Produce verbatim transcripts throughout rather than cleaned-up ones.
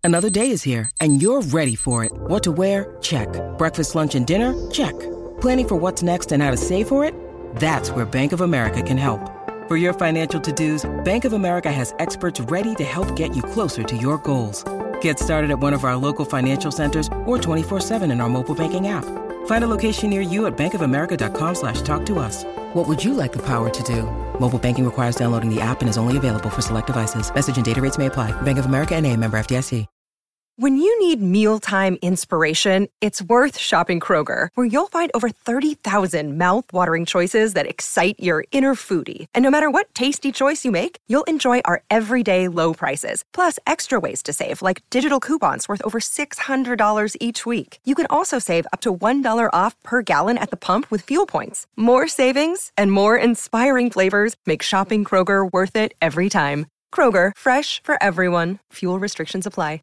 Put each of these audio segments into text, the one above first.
Another day is here, and you're ready for it. What to wear? Check. Breakfast, lunch, and dinner? Check. Planning for what's next and how to save for it? That's where Bank of America can help. For your financial to-dos, Bank of America has experts ready to help get you closer to your goals. Get started at one of our local financial centers or twenty-four seven in our mobile banking app. Find a location near you at bankofamerica.com slash talk to us. What would you like the power to do? Mobile banking requires downloading the app and is only available for select devices. Message and data rates may apply. Bank of America N A, member F D I C. When you need mealtime inspiration, it's worth shopping Kroger, where you'll find over thirty thousand mouth-watering choices that excite your inner foodie. And no matter what tasty choice you make, you'll enjoy our everyday low prices, plus extra ways to save, like digital coupons worth over six hundred dollars each week. You can also save up to one dollar off per gallon at the pump with fuel points. More savings and more inspiring flavors make shopping Kroger worth it every time. Kroger, fresh for everyone. Fuel restrictions apply.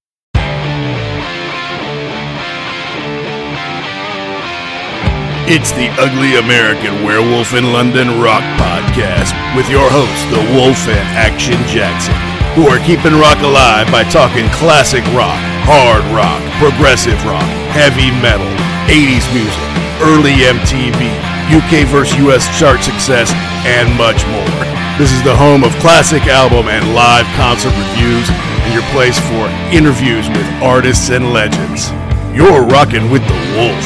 It's the Ugly American Werewolf in London Rock Podcast with your hosts, the Wolf and Action Jackson, who are keeping rock alive by talking classic rock, hard rock, progressive rock, heavy metal, eighties music, early M T V, U K versus U S chart success, and much more. This is the home of classic album and live concert reviews and your place for interviews with artists and legends. You're rocking with the Wolf.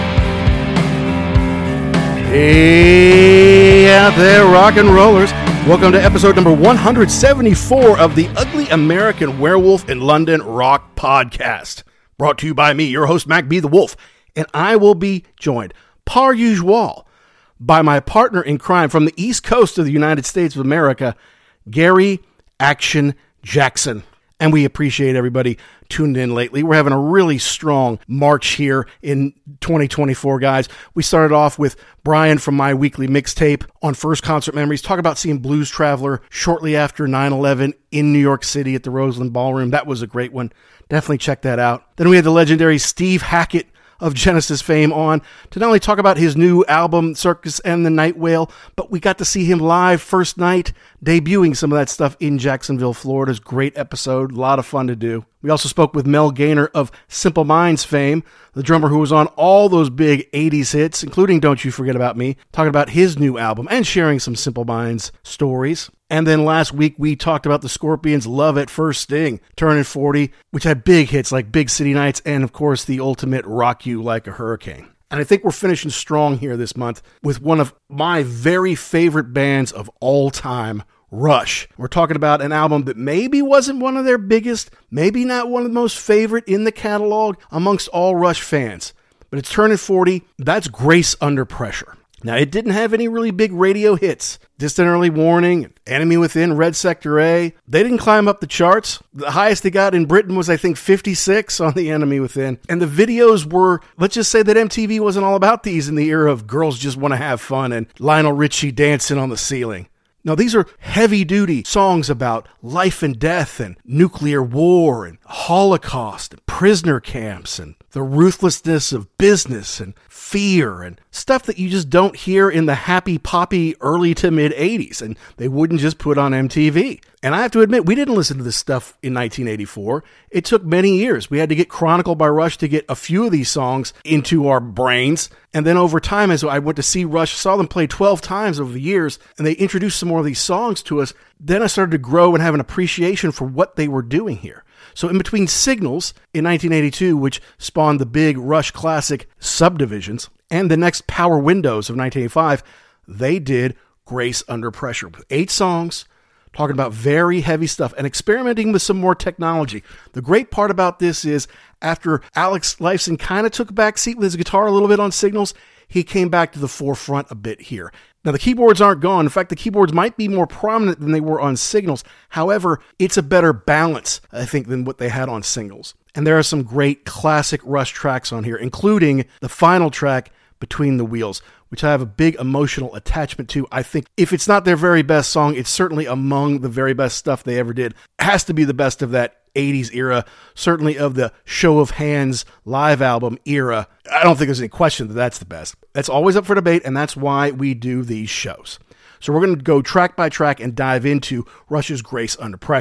Hey out there, rock and rollers. Welcome to episode number one hundred seventy-four of the Ugly American Werewolf in London Rock Podcast. Brought to you by me, your host, Mac B. the Wolf. And I will be joined, par usual, by my partner in crime from the East Coast of the United States of America, Gary Action Jackson. And we appreciate everybody tuned in lately. We're having a really strong March here in twenty twenty-four, guys. We started off with Brian from My Weekly Mixtape on First Concert Memories, talk about seeing Blues Traveler shortly after nine eleven in New York City at the Roseland Ballroom. That was a great one. Definitely check that out. Then we had the legendary Steve Hackett of Genesis fame on to not only talk about his new album, Circus and the Night Whale, but we got to see him live first night, debuting some of that stuff in Jacksonville, Florida's great episode. A lot of fun to do. We also spoke with Mel Gaynor of Simple Minds fame, the drummer who was on all those big eighties hits, including Don't You Forget About Me, talking about his new album and sharing some Simple Minds stories. And then last week, we talked about the Scorpions' Love at First Sting, turning forty, which had big hits like Big City Nights and, of course, the ultimate Rock You Like a Hurricane. And I think we're finishing strong here this month with one of my very favorite bands of all time, Rush. We're talking about an album that maybe wasn't one of their biggest, maybe not one of the most favorite in the catalog amongst all Rush fans. But it's turning forty. That's Grace Under Pressure. Now, it didn't have any really big radio hits. Distant Early Warning, Enemy Within, Red Sector A. They didn't climb up the charts. The highest they got in Britain was, I think, fifty-six on the Enemy Within. And the videos were, let's just say that M T V wasn't all about these in the era of Girls Just Want to Have Fun and Lionel Richie dancing on the ceiling. Now, these are heavy-duty songs about life and death and nuclear war and Holocaust and prisoner camps and the ruthlessness of business and fear and stuff that you just don't hear in the happy poppy early to mid eighties, and they wouldn't just put on M T V. And I have to admit, we didn't listen to this stuff in nineteen eighty-four. It took many years. We had to get Chronicle by Rush to get a few of these songs into our brains. And then over time, as I went to see Rush, saw them play twelve times over the years, and they introduced some more of these songs to us. Then I started to grow and have an appreciation for what they were doing here. So in between Signals in nineteen eighty-two, which spawned the big Rush classic Subdivisions, and the next Power Windows of nineteen eighty-five, they did Grace Under Pressure with eight songs, talking about very heavy stuff and experimenting with some more technology. The great part about this is after Alex Lifeson kind of took a back seat with his guitar a little bit on Signals, he came back to the forefront a bit here. Now, the keyboards aren't gone. In fact, the keyboards might be more prominent than they were on Signals. However, it's a better balance, I think, than what they had on Singles. And there are some great classic Rush tracks on here, including the final track, Between the Wheels, which I have a big emotional attachment to. I think if it's not their very best song, it's certainly among the very best stuff they ever did. It has to be the best of that eighties era, certainly of the Show of Hands live album era. I don't think there's any question that that's the best. That's always up for debate, and that's why we do these shows. So we're going to go track by track and dive into Rush's Grace Under Pressure.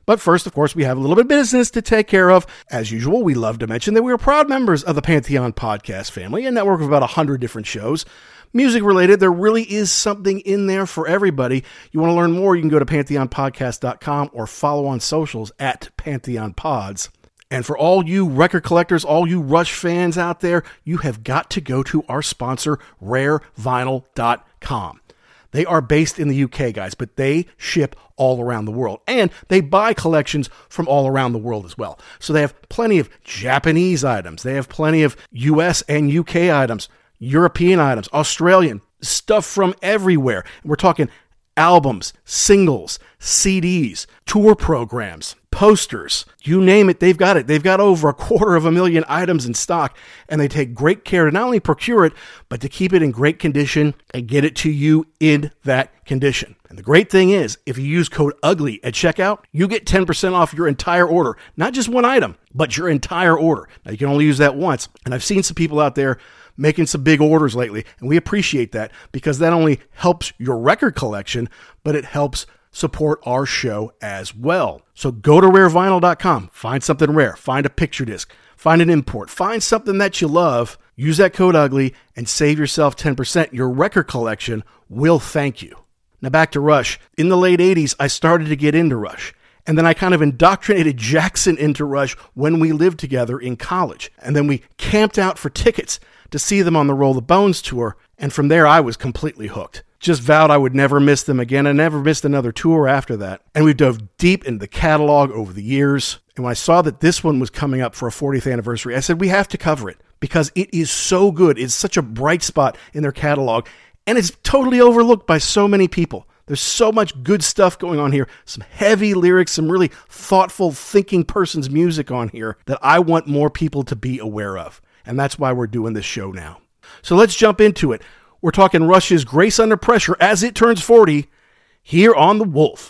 But first, of course, we have a little bit of business to take care of. As usual, we love to mention that we are proud members of the Pantheon podcast family, a network of about one hundred different shows. Music related, there really is something in there for everybody. You want to learn more, you can go to pantheon podcast dot com or follow on socials at Pantheon Pods. And for all you record collectors, all you Rush fans out there, you have got to go to our sponsor, rare vinyl dot com. They are based in the U K, guys, but they ship all around the world. And they buy collections from all around the world as well. So they have plenty of Japanese items. They have plenty of U S and U K items. European items, Australian, stuff from everywhere. We're talking albums, singles, C Ds, tour programs, posters, you name it, they've got it. They've got over a quarter of a million items in stock, and they take great care to not only procure it, but to keep it in great condition and get it to you in that condition. And the great thing is, if you use code UGLY at checkout, you get ten percent off your entire order. Not just one item, but your entire order. Now, you can only use that once. And I've seen some people out there making some big orders lately, and we appreciate that because that only helps your record collection, but it helps support our show as well. So go to rare vinyl dot com, find something rare, find a picture disc, find an import, find something that you love, use that code UGLY, and save yourself ten percent. Your record collection will thank you. Now back to Rush. In the late eighties, I started to get into Rush. And then I kind of indoctrinated Jackson into Rush when we lived together in college. And then we camped out for tickets to see them on the Roll the Bones tour. And from there, I was completely hooked. Just vowed I would never miss them again. I never missed another tour after that. And we dove deep into the catalog over the years. And when I saw that this one was coming up for a fortieth anniversary, I said, we have to cover it because it is so good. It's such a bright spot in their catalog. And it's totally overlooked by so many people. There's so much good stuff going on here. Some heavy lyrics, some really thoughtful, thinking person's music on here that I want more people to be aware of. And that's why we're doing this show now. So let's jump into it. We're talking Rush's Grace Under Pressure as it turns forty here on The Wolf.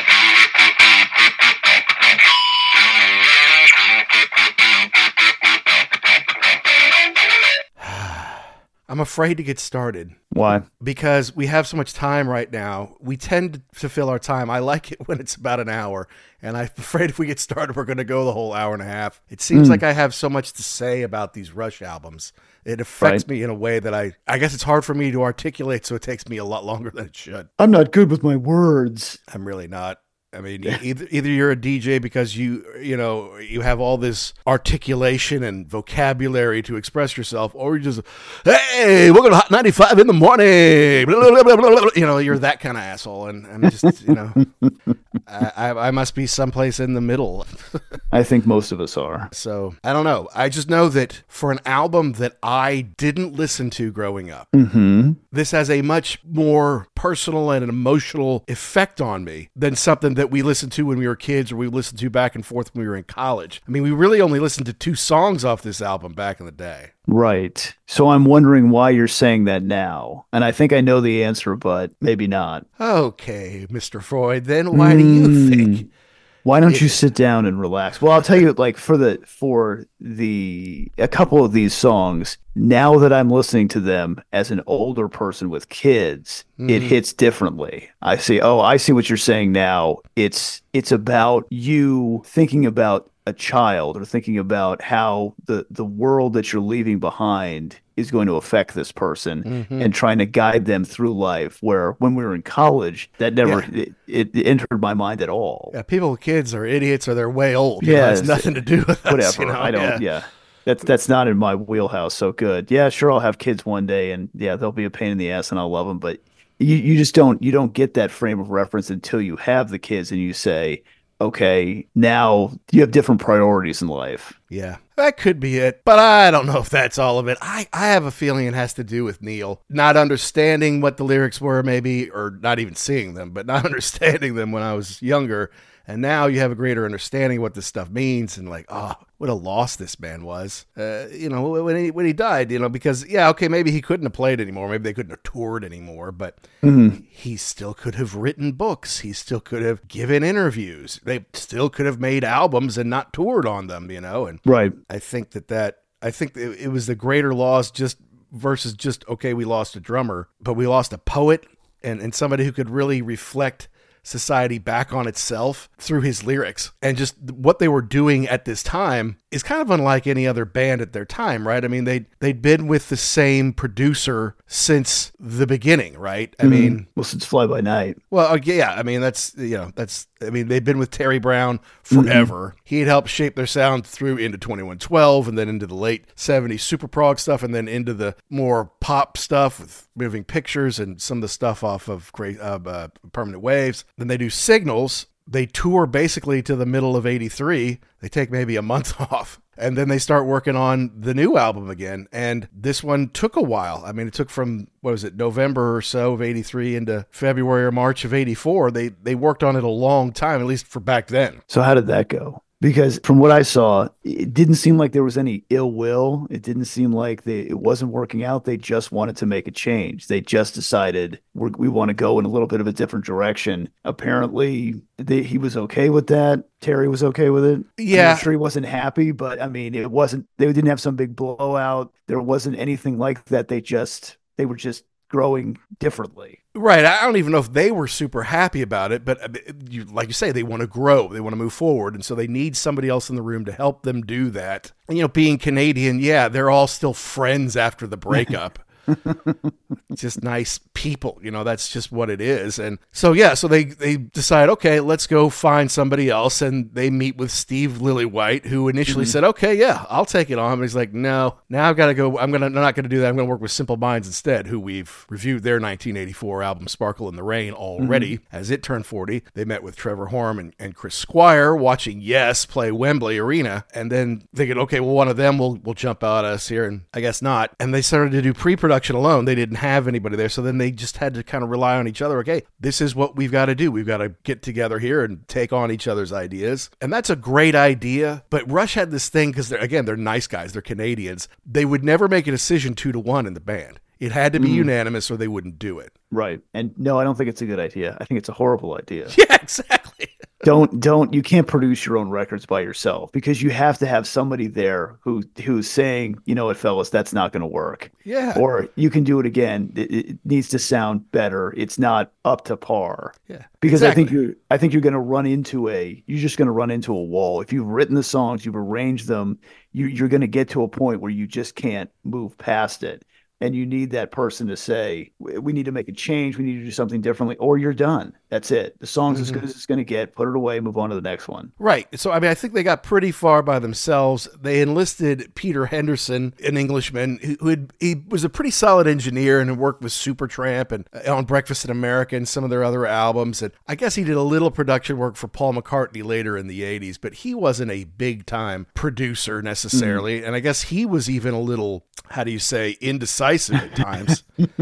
I'm afraid to get started. Why? Because we have so much time right now. We tend to fill our time. I like it when it's about an hour, and I'm afraid if we get started, we're going to go the whole hour and a half. It seems mm. like I have so much to say about these Rush albums. It affects right. me in a way that I, I guess it's hard for me to articulate, so it takes me a lot longer than it should. I'm not good with my words. I'm really not. I mean, either, either you're a D J because you, you know, you have all this articulation and vocabulary to express yourself, or you just, hey, welcome to Hot ninety-five in the morning. Blah, blah, blah, blah, blah. You know, you're that kind of asshole, and I'm just, you know, I, I must be someplace in the middle. I think most of us are. So I don't know. I just know that for an album that I didn't listen to growing up, mm-hmm. this has a much more personal and an emotional effect on me than something that we listened to when we were kids or we listened to back and forth when we were in college. I mean, we really only listened to two songs off this album back in the day. Right. So I'm wondering why you're saying that now. And I think I know the answer, but maybe not. Okay, Mister Freud, then why mm. do you think? Why don't you sit down and relax? Well, I'll tell you, like for the for the a couple of these songs, now that I'm listening to them as an older person with kids, mm. it hits differently. I see. Oh, I see what you're saying now. It's it's about you thinking about a child or thinking about how the the world that you're leaving behind is going to affect this person mm-hmm. and trying to guide them through life, where when we were in college, that never yeah. it, it entered my mind at all. Yeah, people with kids are idiots or they're way old. Yeah, it has nothing to do with whatever. Us, you know? I don't, yeah. yeah. That's that's not in my wheelhouse. So good. Yeah, sure, I'll have kids one day and yeah, they'll be a pain in the ass and I'll love them. But you, you just don't, you don't get that frame of reference until you have the kids and you say, okay, now you have different priorities in life. Yeah, that could be it, but I don't know if that's all of it. I, I have a feeling it has to do with Neil not understanding what the lyrics were, maybe, or not even seeing them, but not understanding them when I was younger. And now you have a greater understanding of what this stuff means and like, oh, what a loss this man was. Uh, you know, when he when he died, you know, because, yeah, okay, maybe he couldn't have played anymore. Maybe they couldn't have toured anymore, but mm-hmm. he still could have written books. He still could have given interviews. They still could have made albums and not toured on them, you know. And right. I think that that, I think it, it was the greater loss just versus just, okay, we lost a drummer, but we lost a poet and, and somebody who could really reflect society back on itself through his lyrics. And just what they were doing at this time is kind of unlike any other band at their time, right? I mean, they they'd been with the same producer since the beginning, right? I mm-hmm. mean, well, since Fly By Night. Well, yeah, I mean, that's, you know, that's, I mean, they've been with Terry Brown forever. Mm-hmm. He had helped shape their sound through into twenty-one twelve and then into the late seventies super prog stuff and then into the more pop stuff with Moving Pictures and some of the stuff off of Great, uh, uh, Permanent Waves. Then they do Signals. They tour basically to the middle of eighty-three. They take maybe a month off. And then they start working on the new album again. And this one took a while. I mean, it took from, what was it, November or so of eighty-three into February or March of eighty-four. They they worked on it a long time, at least for back then. So how did that go? Because from what I saw, it didn't seem like there was any ill will. It didn't seem like they, it wasn't working out. They just wanted to make a change. They just decided we're, we want to go in a little bit of a different direction. Apparently, they, he was okay with that. Terry was okay with it. Yeah. I'm sure he wasn't happy, but I mean, it wasn't, they didn't have some big blowout. There wasn't anything like that. They just, they were just growing differently. Right. I don't even know if they were super happy about it, but you, like you say, they want to grow. They want to move forward. And so they need somebody else in the room to help them do that. And, you know, being Canadian, yeah, they're all still friends after the breakup. Just nice people, you know, that's just what it is. And so, yeah, so they, they decide, okay, let's go find somebody else. And they meet with Steve Lillywhite, who initially mm-hmm. said, okay, yeah, I'll take it on. But he's like, no, now I've got to go. I'm going to, I'm not going to do that. I'm going to work with Simple Minds instead, who we've reviewed their nineteen eighty-four album Sparkle in the Rain already mm-hmm. as it turned forty. They met with Trevor Horn and, and Chris Squire watching Yes play Wembley Arena. And then thinking, okay, well, one of them will, will jump out at us here. And I guess not. And they started to do pre-production alone. They didn't have anybody there, so then they just had to kind of rely on each other. Okay, this is what we've got to do. We've got to get together here and take on each other's ideas. And that's a great idea. But Rush had this thing, because they're, again, they're nice guys, they're Canadians. They would never make a decision two to one in the band. It had to be mm. unanimous or they wouldn't do it. Right. And no, I don't think it's a good idea. I think it's a horrible idea. Yeah, exactly. don't, don't, you can't produce your own records by yourself, because you have to have somebody there who, who's saying, you know what, fellas, that's not going to work. Yeah. Or you can do it again. It, it needs to sound better. It's not up to par. Yeah. Because exactly. I think you're, I think you're going to run into a, you're just going to run into a wall. If you've written the songs, you've arranged them, you, you're going to get to a point where you just can't move past it. And you need that person to say, we need to make a change. We need to do something differently, or you're done. That's it. The song's mm-hmm. as good as it's going to get. Put it away, move on to the next one. Right. So, I mean, I think they got pretty far by themselves. They enlisted Peter Henderson, an Englishman, who had, he was a pretty solid engineer and had worked with Supertramp and on Breakfast in America and some of their other albums. And I guess he did a little production work for Paul McCartney later in the eighties, but he wasn't a big-time producer necessarily. Mm-hmm. And I guess he was even a little, how do you say, indecisive at times.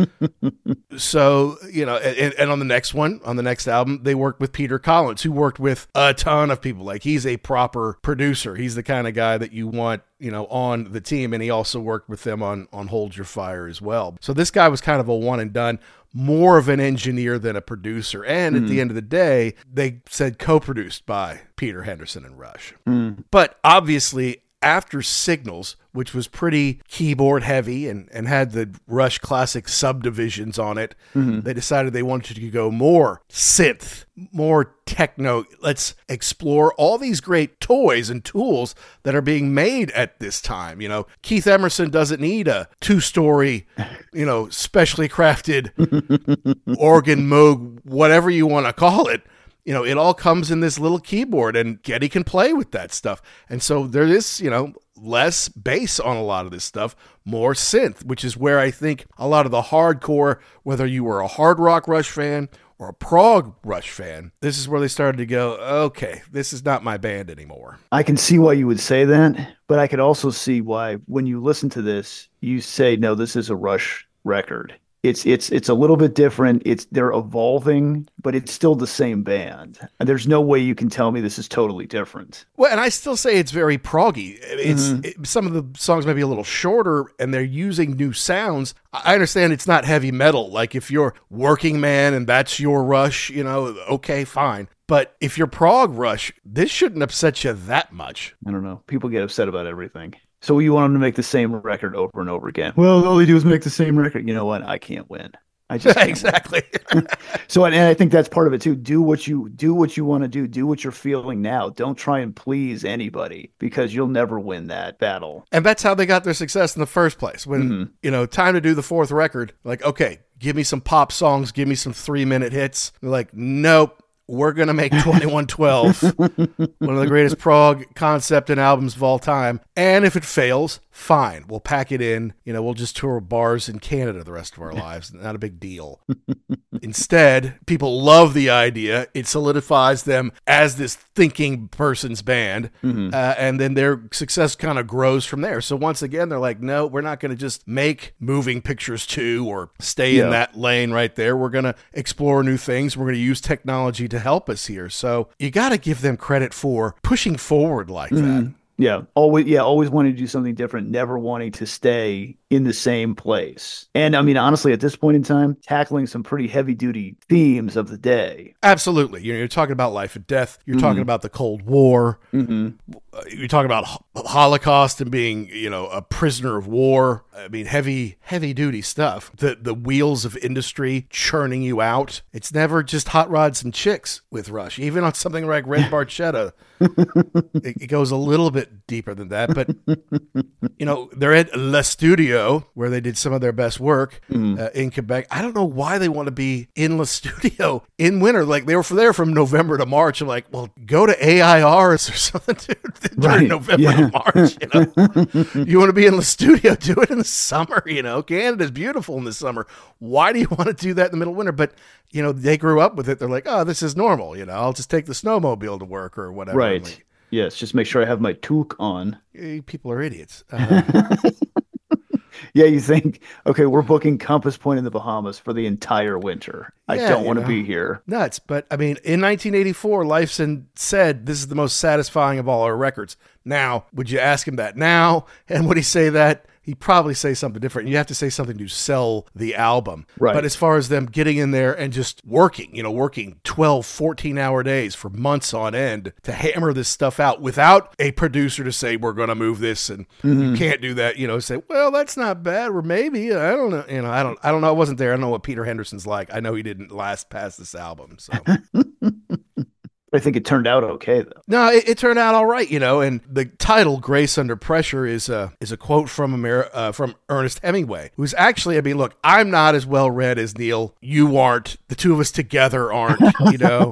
So, you know, and, and on the next one, on the next album, they worked with Peter Collins, who worked with a ton of people. Like, he's a proper producer. He's the kind of guy that you want, you know, on the team. And he also worked with them on, on Hold Your Fire as well. So this guy was kind of a one and done, more of an engineer than a producer. And mm. at the end of the day, they said co-produced by Peter Henderson and Rush. Mm. But obviously, after Signals, which was pretty keyboard heavy and, and had the Rush classic subdivisions on it, mm-hmm. they decided they wanted to go more synth, more techno. Let's explore all these great toys and tools that are being made at this time. You know, Keith Emerson doesn't need a two-story, you know, specially crafted organ Moog, whatever you want to call it. You know, it all comes in this little keyboard, and Geddy can play with that stuff. And so there is, you know, less bass on a lot of this stuff, more synth, which is where I think a lot of the hardcore, whether you were a hard rock Rush fan or a prog Rush fan, this is where they started to go, okay, this is not my band anymore. I can see why you would say that, but I could also see why when you listen to this, you say, no, this is a Rush record. It's it's it's a little bit different. It's they're evolving, but it's still the same band. And there's no way you can tell me this is totally different. Well, and I still say it's very proggy. It's mm-hmm. it, some of the songs may be a little shorter, and they're using new sounds. I understand it's not heavy metal. Like if you're Working Man and that's your Rush, you know, okay, fine. But if you're prog Rush, this shouldn't upset you that much. I don't know. People get upset about everything. So you want them to make the same record over and over again. Well, all they do is make the same record. You know what? I can't win. I just exactly. So, and, and I think that's part of it too. Do what you do what you want to do. Do what you're feeling now. Don't try and please anybody because you'll never win that battle. And that's how they got their success in the first place. When, Mhm. you know, time to do the fourth record, like, okay, give me some pop songs, give me some three minute hits. They're like, nope. We're going to make twenty-one twelve, one of the greatest prog concept and albums of all time. And if it fails, fine. We'll pack it in. You know, we'll just tour bars in Canada the rest of our lives. Not a big deal. Instead, people love the idea. It solidifies them as this thinking person's band. Mm-hmm. Uh, and then their success kind of grows from there. So once again, they're like, no, we're not going to just make Moving Pictures two or stay yeah. in that lane right there. We're going to explore new things. We're going to use technology to help us here. So you got to give them credit for pushing forward like mm-hmm. that. Yeah, always. Yeah, always wanting to do something different, never wanting to stay in the same place. And I mean, honestly, at this point in time, tackling some pretty heavy-duty themes of the day. Absolutely. You're, you're talking about life and death. You're mm-hmm. talking about the Cold War. Mm-hmm. You're talking about Holocaust and being, you know, a prisoner of war. I mean, heavy, heavy-duty stuff. The the wheels of industry churning you out. It's never just hot rods and chicks with Rush. Even on something like Red Barchetta, it, it goes a little bit deeper than that. But, you know, they're at Le Studio, where they did some of their best work mm. uh, in Quebec. I don't know why they want to be in Le Studio in winter. Like, they were there from November to March. I'm like, well, go to A I Rs or something, dude. During right. November yeah. to March, you know. You want to be in the studio, do it in the summer, you know. Canada's beautiful in the summer. Why do you want to do that in the middle of winter? But, you know, they grew up with it. They're like, oh, this is normal, you know. I'll just take the snowmobile to work or whatever. Right. Like, yes, just make sure I have my toque on. People are idiots. Uh, yeah, you think, okay, we're booking Compass Point in the Bahamas for the entire winter. I yeah, don't want to be here. Nuts. But, I mean, in nineteen eighty-four, Lifeson said this is the most satisfying of all our records. Now, would you ask him that now? And would he say that? He'd probably say something different. You have to say something to sell the album. Right. But as far as them getting in there and just working, you know, working twelve, fourteen hour days for months on end to hammer this stuff out without a producer to say, we're going to move this and mm-hmm. you can't do that, you know, say, well, that's not bad. Or maybe, I don't know. You know, I don't, I don't know. I wasn't there. I don't know what Peter Henderson's like. I know he didn't last past this album. So. I think it turned out okay, though. No, it, it turned out all right, you know. And the title "Grace Under Pressure" is a is a quote from Amer- uh, from Ernest Hemingway, who's actually, I mean, look, I'm not as well read as Neil. You aren't. The two of us together aren't. You know,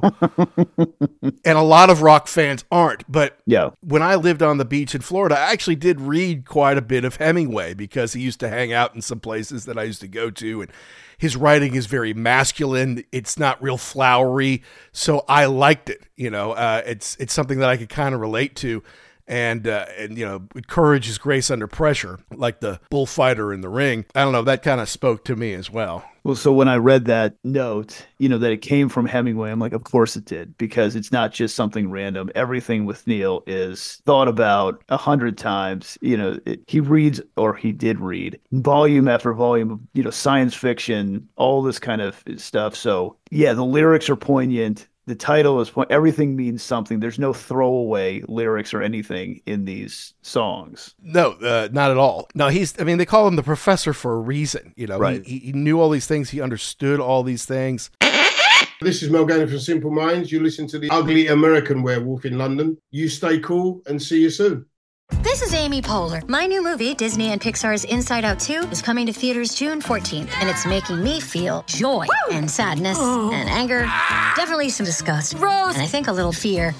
and a lot of rock fans aren't. But yeah, when I lived on the beach in Florida, I actually did read quite a bit of Hemingway because he used to hang out in some places that I used to go to, and his writing is very masculine. It's not real flowery. So I liked it. You know, uh, it's it's something that I could kind of relate to. And, uh, and you know, courage is grace under pressure, like the bullfighter in the ring. I don't know. That kind of spoke to me as well. Well, so when I read that note, you know, that it came from Hemingway, I'm like, of course it did, because it's not just something random. Everything with Neil is thought about a hundred times. You know, it, he reads, or he did read, volume after volume of, you know, science fiction, all this kind of stuff. So, yeah, the lyrics are poignant. The title is point. Everything means something. There's no throwaway lyrics or anything in these songs. No, uh, not at all. No, he's. I mean, they call him the professor for a reason. You know, right. he, he knew all these things. He understood all these things. This is Mel Gannon from Simple Minds. You listen to the Ugly American Werewolf in London. You stay cool and see you soon. This is Amy Poehler. My new movie, Disney and Pixar's Inside Out two, is coming to theaters June fourteenth, and it's making me feel joy Woo! and sadness oh. and anger, definitely some disgust, Rose. and I think a little fear.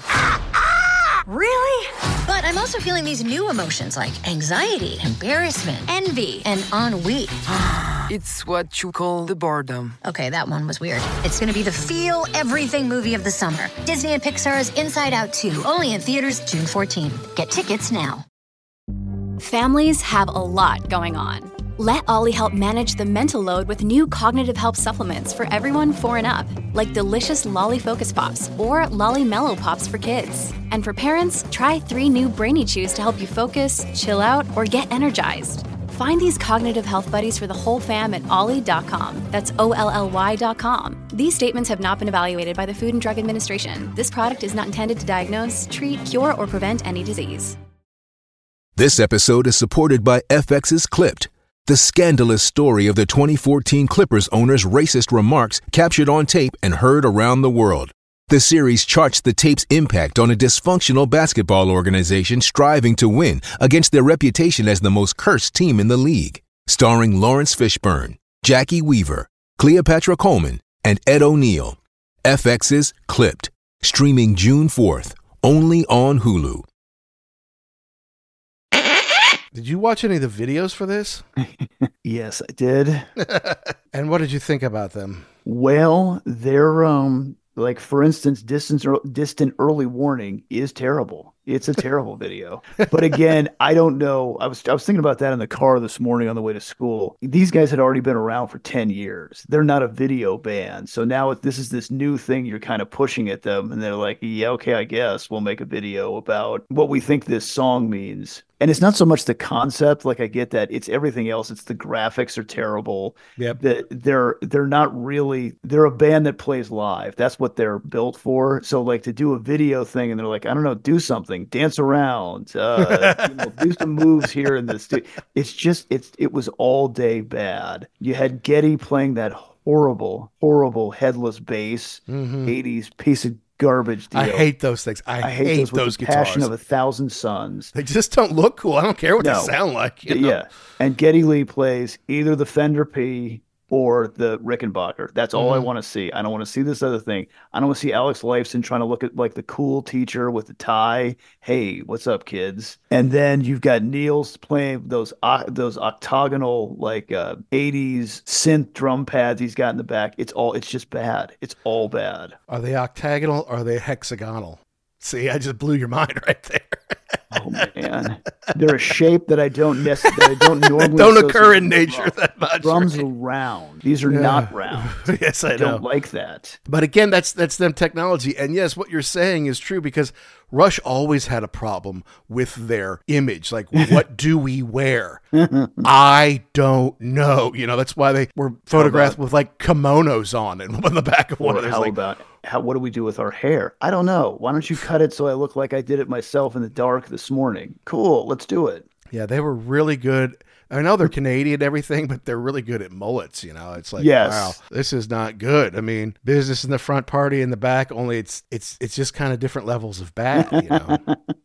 Really? But I'm also feeling these new emotions like anxiety, embarrassment, envy, and ennui. It's what you call the boredom. Okay, that one was weird. It's going to be the feel everything movie of the summer. Disney and Pixar's Inside Out two, only in theaters June fourteenth. Get tickets now. Families have a lot going on. Let Ollie help manage the mental load with new cognitive help supplements for everyone four and up, like delicious Lolly Focus Pops or Lolly Mellow Pops for kids. And for parents, try three new Brainy Chews to help you focus, chill out, or get energized. Find these cognitive health buddies for the whole fam at ollie dot com. That's O L L Y dot com. These statements have not been evaluated by the Food and Drug Administration. This product is not intended to diagnose, treat, cure, or prevent any disease. This episode is supported by F X's Clipped, The scandalous story of the twenty fourteen Clippers owner's racist remarks captured on tape and heard around the world. The series charts the tape's impact on a dysfunctional basketball organization striving to win against their reputation as the most cursed team in the league. Starring Lawrence Fishburne, Jackie Weaver, Cleopatra Coleman, and Ed O'Neill. F X's Clipped, streaming June fourth, only on Hulu. Did you watch any of the videos for this? Yes, I did. And what did you think about them? Well, they're um like, for instance, distant distant early warning is terrible. It's a terrible video. But again, I don't know. I was I was thinking about that in the car this morning on the way to school. These guys had already been around for ten years. They're not a video band. So now it, this is this new thing you're kind of pushing at them. And they're like, yeah, okay, I guess we'll make a video about what we think this song means. And it's not so much the concept, like I get that. It's everything else. It's the graphics are terrible. Yep. That they're they're not really they're a band that plays live. That's what they're built for. So like to do a video thing and they're like, I don't know, do something, dance around, uh, you know, do some moves here in this. It's just it's it was all day bad. You had Getty playing that horrible, horrible headless bass, mm-hmm. eighties piece of garbage deal. I hate those things. I, I hate, hate those, with those the guitars. Passion of a thousand suns. They just don't look cool. I don't care what no. they sound like. You know? Yeah. And Geddy Lee plays either the Fender P or the Rickenbacker. That's all mm-hmm. I want to see. I don't want to see this other thing. I don't want to see Alex Lifeson trying to look at like the cool teacher with the tie. Hey, what's up, kids? And then you've got Niels playing those uh, those octagonal like uh, eighties synth drum pads he's got in the back. It's all. It's just bad. It's all bad. Are they octagonal or are they hexagonal? See, I just blew your mind right there. Oh man, they're a shape that I don't necessarily don't normally don't occur in nature that much. Drums right? are round. These are yeah. not round. Yes, I, I know. don't like that. But again, that's that's them technology. And yes, what you're saying is true because Rush always had a problem with their image. Like, what do we wear? I don't know. You know, that's why they were photographed about, with like kimonos on and on the back of one of those. How like, about how? What do we do with our hair? I don't know. Why don't you cut it so I look like I did it myself in the dark this morning? Cool, let's do it. Yeah, they were really good. I know they're Canadian and everything, but they're really good at mullets. You know, it's like, yes. wow, this is not good. I mean, business in the front, party in the back. Only it's it's it's just kind of different levels of bad. You know.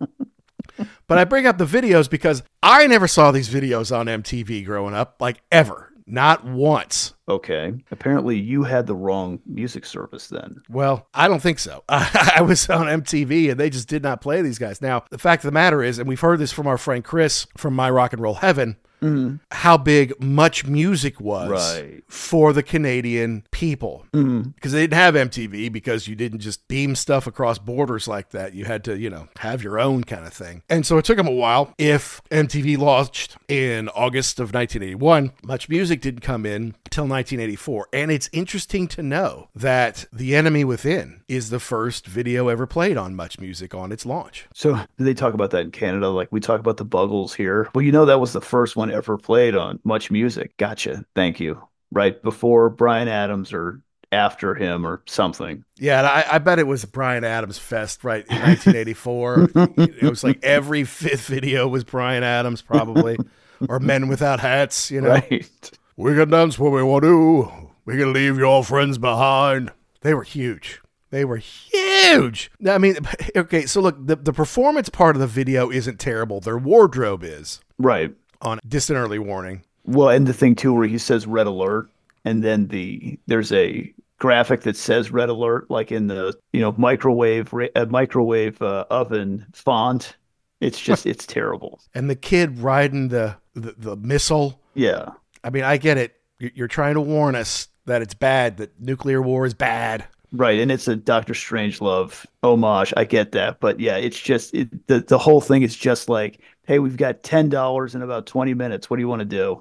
But I bring up the videos because I never saw these videos on M T V growing up, like ever, not once. Okay. Apparently you had the wrong music service then. Well, I don't think so. I, I was on M T V and they just did not play these guys. Now, the fact of the matter is, and we've heard this from our friend Chris from My Rock and Roll Heaven, mm-hmm. how big Much Music was right. for the Canadian people. Mm-hmm. Because they didn't have M T V because you didn't just beam stuff across borders like that. You had to, you know, have your own kind of thing. And so it took them a while. If M T V launched in August of nineteen eighty-one, Much Music didn't come in until nineteen eighty-four. And it's interesting to know that The Enemy Within is the first video ever played on Much Music on its launch. So did they talk about that in Canada? Like we talk about the Buggles here. Well, you know, that was the first one ever played on Much Music. Gotcha. Thank you. Right before Bryan Adams or after him or something. Yeah, and I, I bet it was Bryan Adams Fest, right, in nineteen eighty-four. It was like every fifth video was Bryan Adams, probably, or Men Without Hats, you know. Right. We can dance what we want to. We can leave your friends behind. They were huge. They were huge. I mean, okay, so look, the, the performance part of the video isn't terrible. Their wardrobe is. Right. On Distant Early Warning. Well, and the thing, too, where he says Red Alert, and then the there's a graphic that says Red Alert, like in the, you know, microwave uh, microwave uh, oven font. It's just, it's terrible. And the kid riding the, the, the missile. Yeah. I mean, I get it. You're trying to warn us that it's bad, that nuclear war is bad. Right, and it's a Doctor Strangelove homage. I get that, but yeah, it's just it, the the whole thing is just like, hey, we've got ten dollars in about twenty minutes. What do you want to do?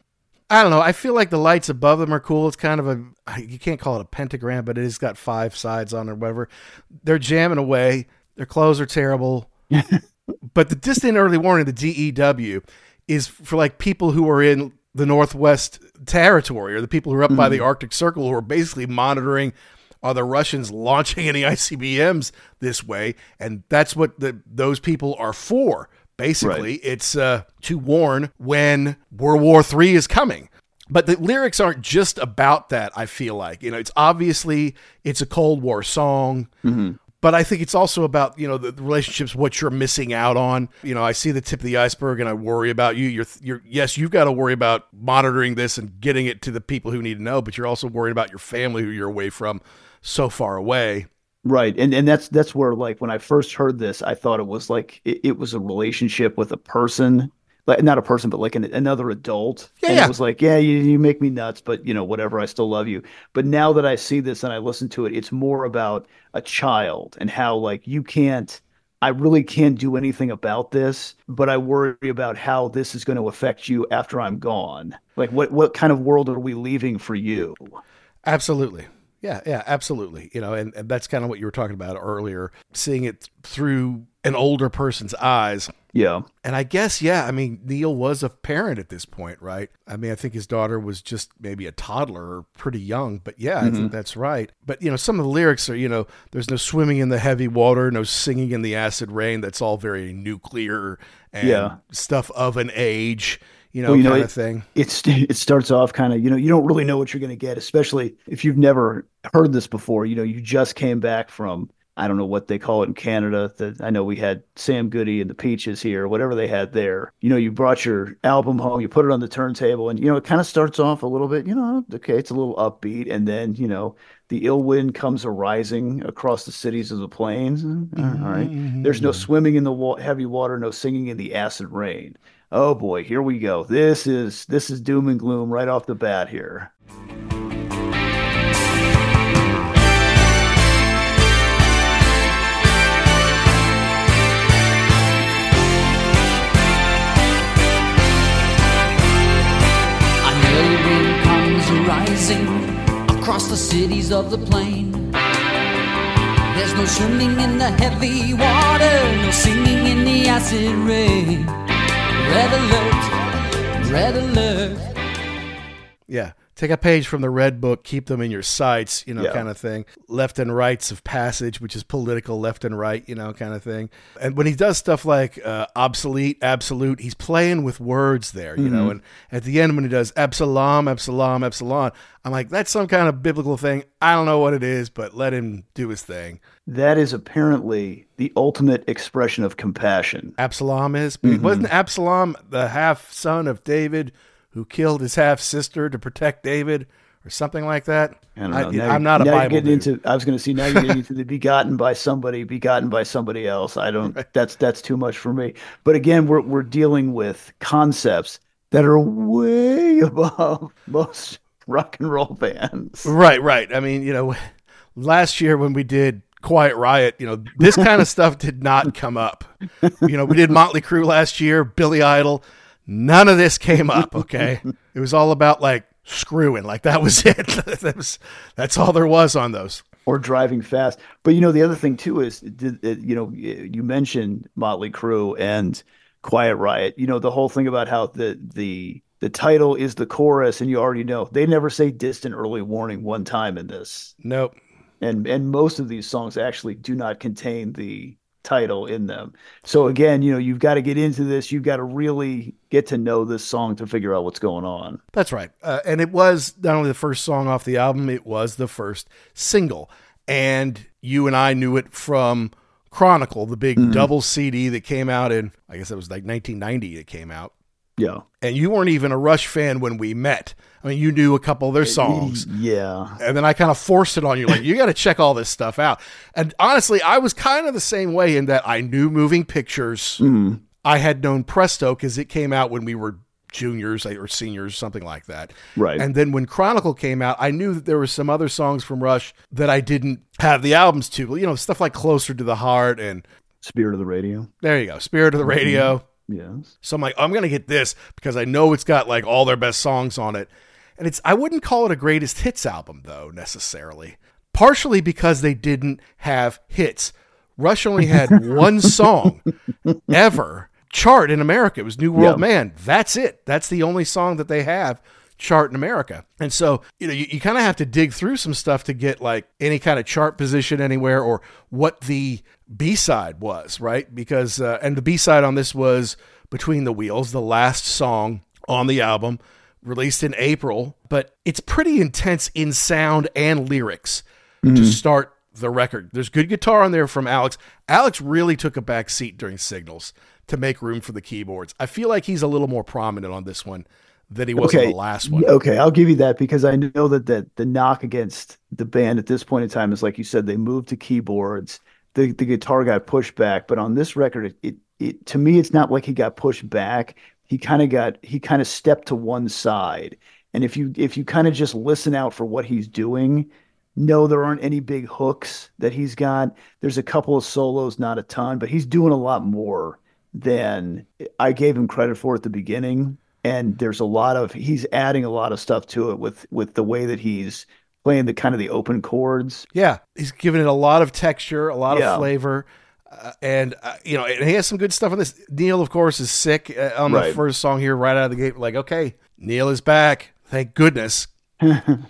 I don't know. I feel like the lights above them are cool. It's kind of a, you can't call it a pentagram, but it has got five sides on it or whatever. They're jamming away. Their clothes are terrible. But the Distant Early Warning, the D E W, is for like people who are in the Northwest Territory or the people who are up mm-hmm. by the Arctic Circle who are basically monitoring, are the Russians launching any I C B Ms this way? And that's what the, those people are for. Basically, Right. it's uh, to warn when World War Three is coming. But the lyrics aren't just about that, I feel like. You know, it's obviously, it's a Cold War song, Mm-hmm. but I think it's also about, you know, the, the relationships, what you're missing out on. You know, I see the tip of the iceberg and I worry about you. You're, you're yes, you've got to worry about monitoring this and getting it to the people who need to know, but you're also worried about your family who you're away from so far away. Right. And and that's that's where, like, when I first heard this, I thought it was like it, it was a relationship with a person, like not a person, but like an, another adult. Yeah, and yeah. It was like, yeah, you, you make me nuts, but you know, whatever, I still love you. But now that I see this and I listen to it, it's more about a child and how, like, you can't, I really can't do anything about this, but I worry about how this is going to affect you after I'm gone. Like, what what kind of world are we leaving for you? Absolutely. Yeah, yeah, absolutely. You know, and, and that's kind of what you were talking about earlier, seeing it through an older person's eyes. Yeah. And I guess, yeah, I mean, Neil was a parent at this point, right? I mean, I think his daughter was just maybe a toddler or pretty young, but yeah, I Mhm. think that's right. But, you know, some of the lyrics are, you know, there's no swimming in the heavy water, no singing in the acid rain. That's all very nuclear and Yeah. stuff of an age, you know, Well, you know, kind it- of thing. It's it starts off kind of, you know, you don't really know what you're going to get, especially if you've never heard this before. You know, you just came back from, I don't know what they call it in Canada. That I know we had Sam Goody and the Peaches here, whatever they had there. You know, you brought your album home, you put it on the turntable, and you know, it kind of starts off a little bit, you know, okay, it's a little upbeat, and then you know, the ill wind comes arising across the cities of the plains. All right, there's no swimming in the wa- heavy water, no singing in the acid rain. Oh boy, here we go. This is this is doom and gloom right off the bat here. An early wind comes rising across the cities of the plain. There's no swimming in the heavy water, no singing in the acid rain. Red alert, red alert. Yeah. Take a page from the Red Book, keep them in your sights, you know, Yeah. kind of thing. Left and rights of passage, which is political left and right, you know, kind of thing. And when he does stuff like uh, obsolete, absolute, he's playing with words there, you know. Mhm. And at the end, when he does Absalom, Absalom, Absalom, I'm like, that's some kind of biblical thing. I don't know what it is, but let him do his thing. That is apparently the ultimate expression of compassion. Absalom is? Mhm. Wasn't Absalom the half son of David who killed his half sister to protect David or something like that? I don't know. Now I'm you're- not a now you're Bible getting dude. into. I was going to see. Now you're getting into the begotten by somebody, begotten by somebody else. I don't. That's that's too much for me. But again, we're we're dealing with concepts that are way above most rock and roll bands. Right, right. I mean, you know, last year when we did Quiet Riot, you know, this kind of stuff did not come up. You know, we did Motley Crue last year, Billy Idol. None of this came up, okay? It was all about, like, screwing. Like, that was it. that was, that's all there was on those. Or driving fast. But you know, the other thing too is, did, it, you know, you mentioned Motley Crue and Quiet Riot. You know, the whole thing about how the the the title is the chorus, and you already know they never say "distant early warning" one time in this. Nope. And and most of these songs actually do not contain the title in them. So again, you know, you've got to get into this. You've got to really get to know this song to figure out what's going on. That's right. Uh, and it was not only the first song off the album, it was the first single. And you and I knew it from Chronicle, the big Mhm. double C D that came out in, I guess it was like nineteen ninety it came out. Yeah. And you weren't even a Rush fan when we met. I mean, you knew a couple of their songs. Yeah. And then I kind of forced it on you, like, you got to check all this stuff out. And honestly, I was kind of the same way in that I knew Moving Pictures. Mhm. I had known Presto because it came out when we were juniors or seniors, something like that. Right. And then when Chronicle came out, I knew that there were some other songs from Rush that I didn't have the albums to. You know, stuff like Closer to the Heart and Spirit of the Radio. there you go, Spirit of the Radio. Yes. So I'm like, I'm going to get this because I know it's got like all their best songs on it. And it's, I wouldn't call it a greatest hits album though, necessarily. Partially because they didn't have hits. Rush only had one song ever chart in America. It was New World Yeah. Man. That's it. That's the only song that they have chart in America. And so, you know, you, you kind of have to dig through some stuff to get like any kind of chart position anywhere or what the B-side was, right? Because, uh, and the B-side on this was Between the Wheels, the last song on the album, released in April, but it's pretty intense in sound and lyrics mm-hmm. to start the record. There's good guitar on there from Alex. Alex really took a back seat during Signals to make room for the keyboards. I feel like he's a little more prominent on this one than he was okay. on the last one. Okay, I'll give you that because I know that, that the knock against the band at this point in time is, like you said, they moved to keyboards. The the guitar got pushed back, but on this record, it, it, it to me, it's not like he got pushed back. He kind of got he kind of stepped to one side. And if you if you kind of just listen out for what he's doing, no, there aren't any big hooks that he's got. There's a couple of solos, not a ton, but he's doing a lot more than I gave him credit for at the beginning. And there's a lot of he's adding a lot of stuff to it with with the way that he's playing the kind of the open chords. Yeah, he's giving it a lot of texture, a lot yeah. of flavor. Uh, and, uh, you know, and he has some good stuff on this. Neil, of course, is sick uh, on right. the first song here right out of the gate. Like, okay, Neil is back. Thank goodness. And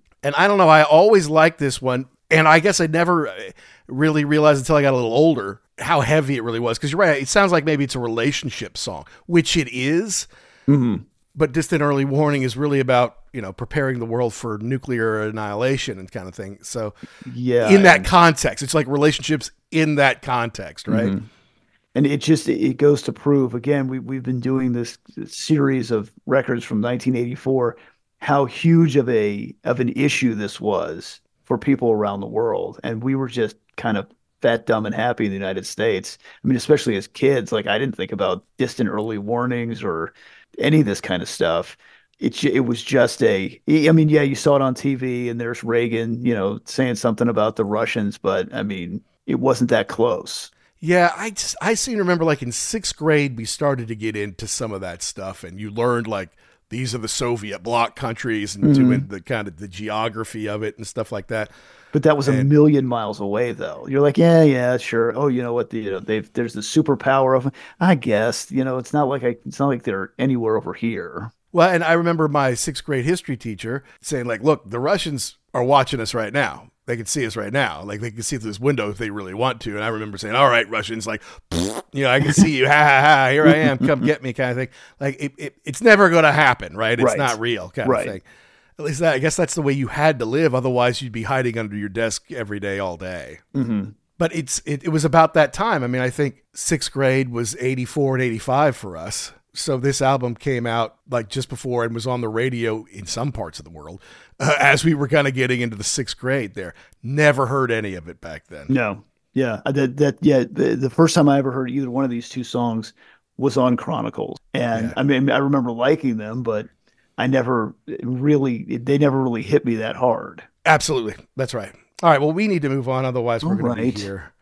I don't know, I always liked this one. And I guess I never really realized until I got a little older how heavy it really was. Because you're right, it sounds like maybe it's a relationship song, which it is. Mm-hmm. But Distant Early Warning is really about, you know, preparing the world for nuclear annihilation and kind of thing. So yeah, in that context, it's like relationships in that context, right? Mm-hmm. And it just, it goes to prove, again, we, we've been doing this series of records from nineteen eighty-four, how huge of a, of an issue this was for people around the world. And we were just kind of fat, dumb, and happy in the United States. I mean, especially as kids, like I didn't think about Distant Early Warnings or any of this kind of stuff. It, it was just a, I mean, yeah, you saw it on T V and there's Reagan, you know, saying something about the Russians, but I mean, it wasn't that close. Yeah, I just, I seem to remember like in sixth grade, we started to get into some of that stuff and you learned like, these are the Soviet bloc countries and mm-hmm. doing the kind of the geography of it and stuff like that. But that was and, a million miles away, though. You're like, yeah, yeah, sure. Oh, you know what? The, you know, they've there's the superpower of, I guess. You know, it's not like I, it's not like they're anywhere over here. Well, and I remember my sixth grade history teacher saying, like, look, the Russians are watching us right now. They can see us right now. Like, they can see through this window if they really want to. And I remember saying, all right, Russians, like, you know, I can see you. Ha, ha, ha. Here I am. Come get me kind of thing. Like, it, it, it's never going to happen, right? It's right. not real kind right. of thing. At least that, I guess that's the way you had to live. Otherwise, you'd be hiding under your desk every day, all day. Mm-hmm. But it's it, it was about that time. I mean, I think sixth grade was eighty-four and eighty-five for us. So this album came out like just before and was on the radio in some parts of the world uh, as we were kind of getting into the sixth grade there. Never heard any of it back then. No. Yeah. That, that, yeah. The, the first time I ever heard either one of these two songs was on Chronicles. And yeah. I mean, I remember liking them, but I never really, they never really hit me that hard. Absolutely. That's right. All right. Well, we need to move on. Otherwise, we're going right. to be here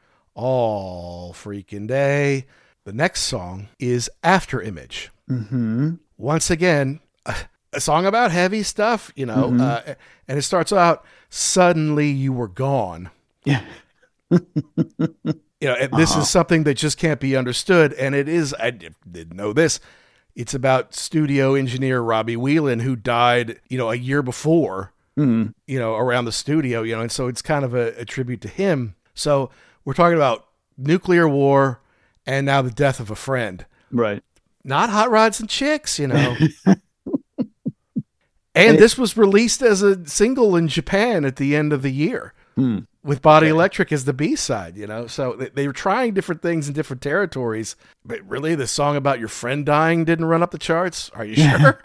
all freaking day. The next song is After Image. Mm-hmm. Once again, a, a song about heavy stuff, you know, mm-hmm. uh, and it starts out, suddenly you were gone. Yeah. You know, and this uh-huh. is something that just can't be understood. And it is, I didn't know this. It's about studio engineer Robbie Whelan, who died, you know, a year before, mm-hmm. you know, around the studio, you know, and so it's kind of a, a tribute to him. So we're talking about nuclear war and now the death of a friend. Right. Not Hot Rods and Chicks, you know. And this was released as a single in Japan at the end of the year. Hmm. With Body yeah. Electric as the B-side, you know? So they, they were trying different things in different territories. But really, the song about your friend dying didn't run up the charts? Are you sure?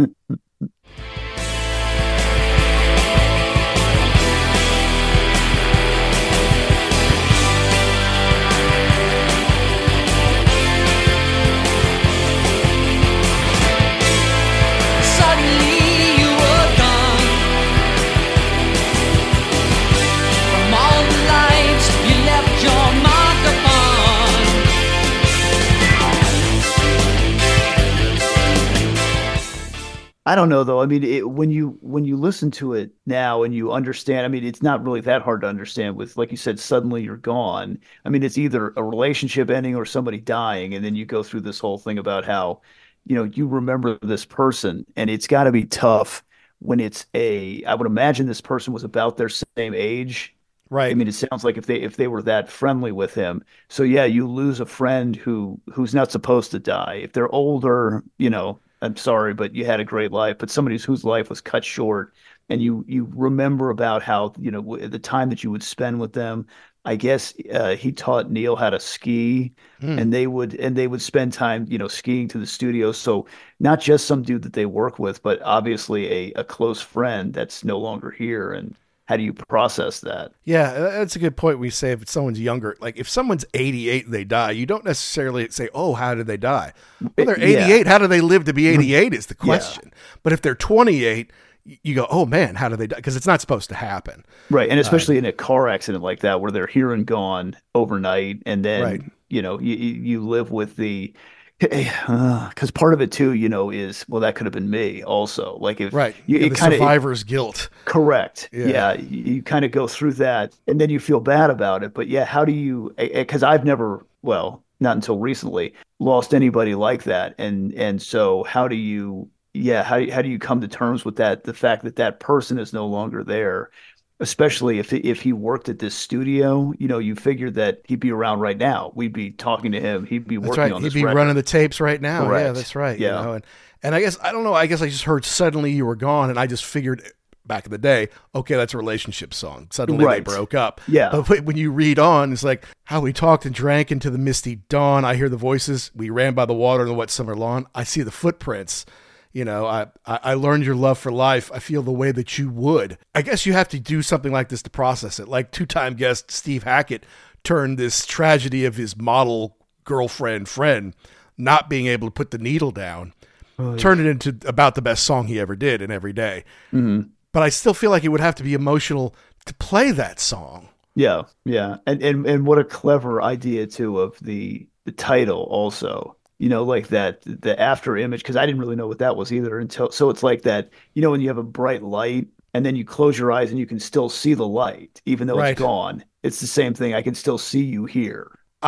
I don't know though. I mean, it, when you when you listen to it now and you understand, I mean, it's not really that hard to understand. With, like you said, suddenly you're gone. I mean, it's either a relationship ending or somebody dying, and then you go through this whole thing about how you know, you remember this person, and it's got to be tough when it's a, I would imagine this person was about their same age. Right. I mean, it sounds like if they if they were that friendly with him. So yeah, you lose a friend who who's not supposed to die. If they're older, you know, I'm sorry, but you had a great life. But somebody whose life was cut short, and you you remember about how, you know, the time that you would spend with them. I guess uh, he taught Neil how to ski, Hmm. and they would and they would spend time, you know, skiing to the studio. So not just some dude that they work with, but obviously a a close friend that's no longer here. And how do you process that? Yeah, that's a good point. We say if someone's younger, like if someone's eighty-eight and they die, you don't necessarily say, "Oh, how did they die?" Well, they're eighty-eight. Yeah. How do they live to be eighty-eight is the Yeah. question. But if they're twenty-eight, you go, "Oh man, how did they die?" Because it's not supposed to happen. Right. And especially in a car accident like that, where they're here and gone overnight. And then, Right. you know, you, you you live with the, because part of it too, you know, is, well, that could have been me also. Like if Right. you, Yeah, it the kind of, survivor's guilt. correct. Yeah. Yeah. You, you kind of go through that and then you feel bad about it. But yeah, how do you, because I've never, well, not until recently, lost anybody like that. And, and so how do you, yeah, how, how do you come to terms with that? The fact that that person is no longer there, especially if if he worked at this studio, you know, you figured that he'd be around right now. We'd be talking to him. He'd be That's working right. on He'd this be record. running the tapes right now. Yeah, Correct. that's right. Yeah. You know? And and I guess I don't know. I guess I just heard suddenly you were gone, and I just figured back in the day, okay, that's a relationship song. Suddenly Right. they broke up. Yeah. But when you read on, it's like how we talked and drank into the misty dawn. I hear the voices. We ran by the water on the wet summer lawn. I see the footprints. You know, I, I I learned your love for life. I feel the way that you would. I guess you have to do something like this to process it. Like two-time guest Steve Hackett turned this tragedy of his model girlfriend friend not being able to put the needle down, Oh, yeah. turned it into about the best song he ever did in Every Day. Mhm. But I still feel like it would have to be emotional to play that song. Yeah, yeah, and and and what a clever idea too of the the title also. You know, like that the after image, because I didn't really know what that was either until. So it's like that. You know, when you have a bright light and then you close your eyes and you can still see the light, even though Right. it's gone. It's the same thing. I can still see you here.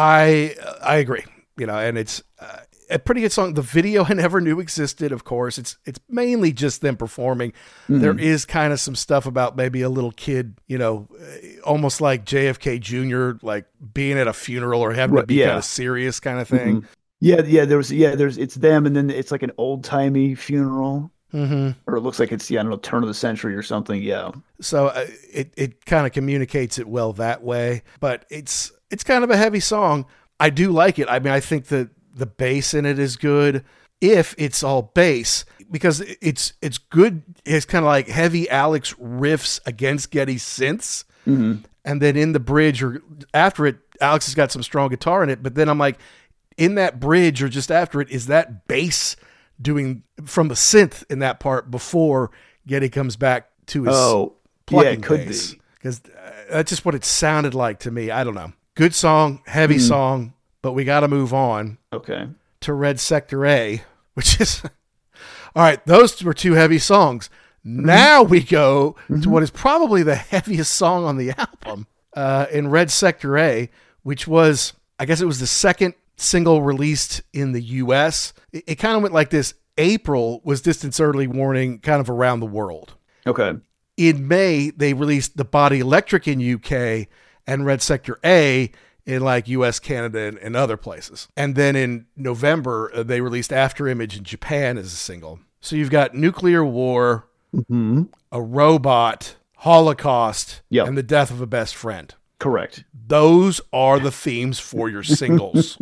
I I agree. You know, and it's uh, a pretty good song. The video I never knew existed. Of course, it's it's mainly just them performing. Mhm. There is kind of some stuff about maybe a little kid, you know, uh, almost like J F K Junior, like being at a funeral or having to Right, be yeah. kind of serious kind of thing. Mhm. Yeah, yeah. There was yeah. There's it's them, and then it's like an old timey funeral, Mm-hmm. or it looks like it's yeah, I don't know, turn of the century or something. Yeah. So uh, it it kind of communicates it well that way, but it's it's kind of a heavy song. I do like it. I mean, I think that the bass in it is good if it's all bass, because it's it's good. It's kind of like heavy Alex riffs against Getty synths, Mhm. and then in the bridge or after it, Alex has got some strong guitar in it. But then I'm like, in that bridge or just after it, is that bass doing from the synth in that part before Getty comes back to his Oh, plucking yeah, it could bass? be. Because uh, that's just what it sounded like to me. I don't know. Good song, heavy Mhm. song, but we got to move on Okay. to Red Sector A, which is all right. Those were two heavy songs. Now we go to what is probably the heaviest song on the album, uh, in Red Sector A, which was, I guess it was the second single released in the U S. It, it kind of went like this. April was Distance Early Warning kind of around the world. Okay. In May, they released The Body Electric in U K and Red Sector A in like U S, Canada, and, and other places. And then in November, uh, they released After Image in Japan as a single. So you've got Nuclear War, Mm-hmm. a robot, Holocaust, Yep. and the death of a best friend. Correct. Those are the themes for your singles.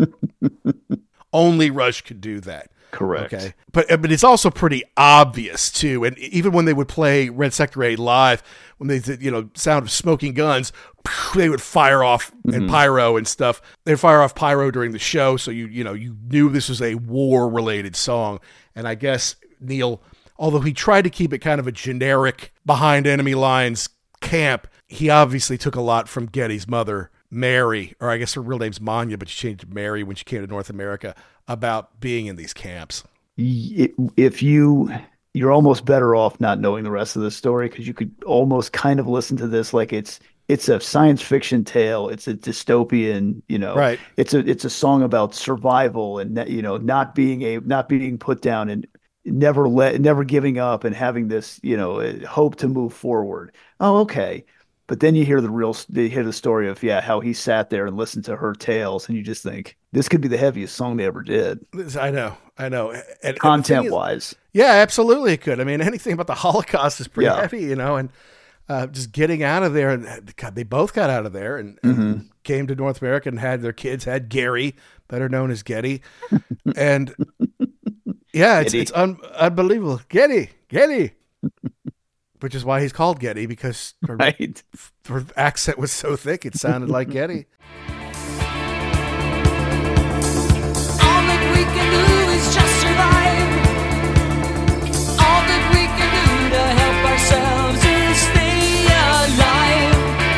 Only Rush could do that. Correct. Okay. But but it's also pretty obvious too. And even when they would play Red Sector A live, when they did, you know, sound of smoking guns, they would fire off and Mhm. pyro and stuff. They'd fire off pyro during the show, so you you know, you knew this was a war related song. And I guess Neil, although he tried to keep it kind of a generic behind enemy lines camp, he obviously took a lot from Getty's mother, Mary, or I guess her real name's Manya, but she changed to Mary when she came to North America, about being in these camps. Y- If you, you're almost better off not knowing the rest of the story, because you could almost kind of listen to this like it's it's a science fiction tale. It's a dystopian, you know, right. It's a, it's a song about survival and, you know, not being a, not being put down and never let, never giving up and having this, you know, hope to move forward. Oh, okay. But then you hear the real, you hear the story of, yeah, how he sat there and listened to her tales. And you just think this could be the heaviest song they ever did. I know. I know. And, Content and wise. Yeah, absolutely. It could. I mean, anything about the Holocaust is pretty yeah. heavy, you know, and uh, just getting out of there. And God, they both got out of there and, mm-hmm. and came to North America and had their kids, had Gary, better known as Getty. And yeah, it's, it's un- unbelievable. Getty, Getty. Which is why he's called Getty, because her, right. her accent was so thick, it sounded like Getty. All that we can do is just survive. All that we can do to help ourselves is stay alive.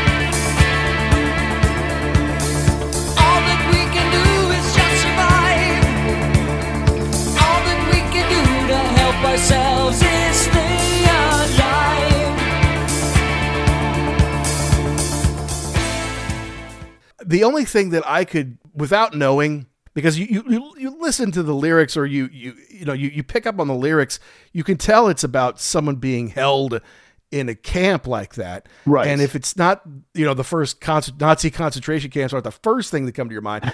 All that we can do is just survive. All that we can do to help ourselves is stay alive. The only thing that I could, without knowing, because you, you, you listen to the lyrics or you, you, you know, you, you pick up on the lyrics, you can tell it's about someone being held in a camp like that. Right. And if it's not, you know, the first con- Nazi concentration camps aren't the first thing that come to your mind.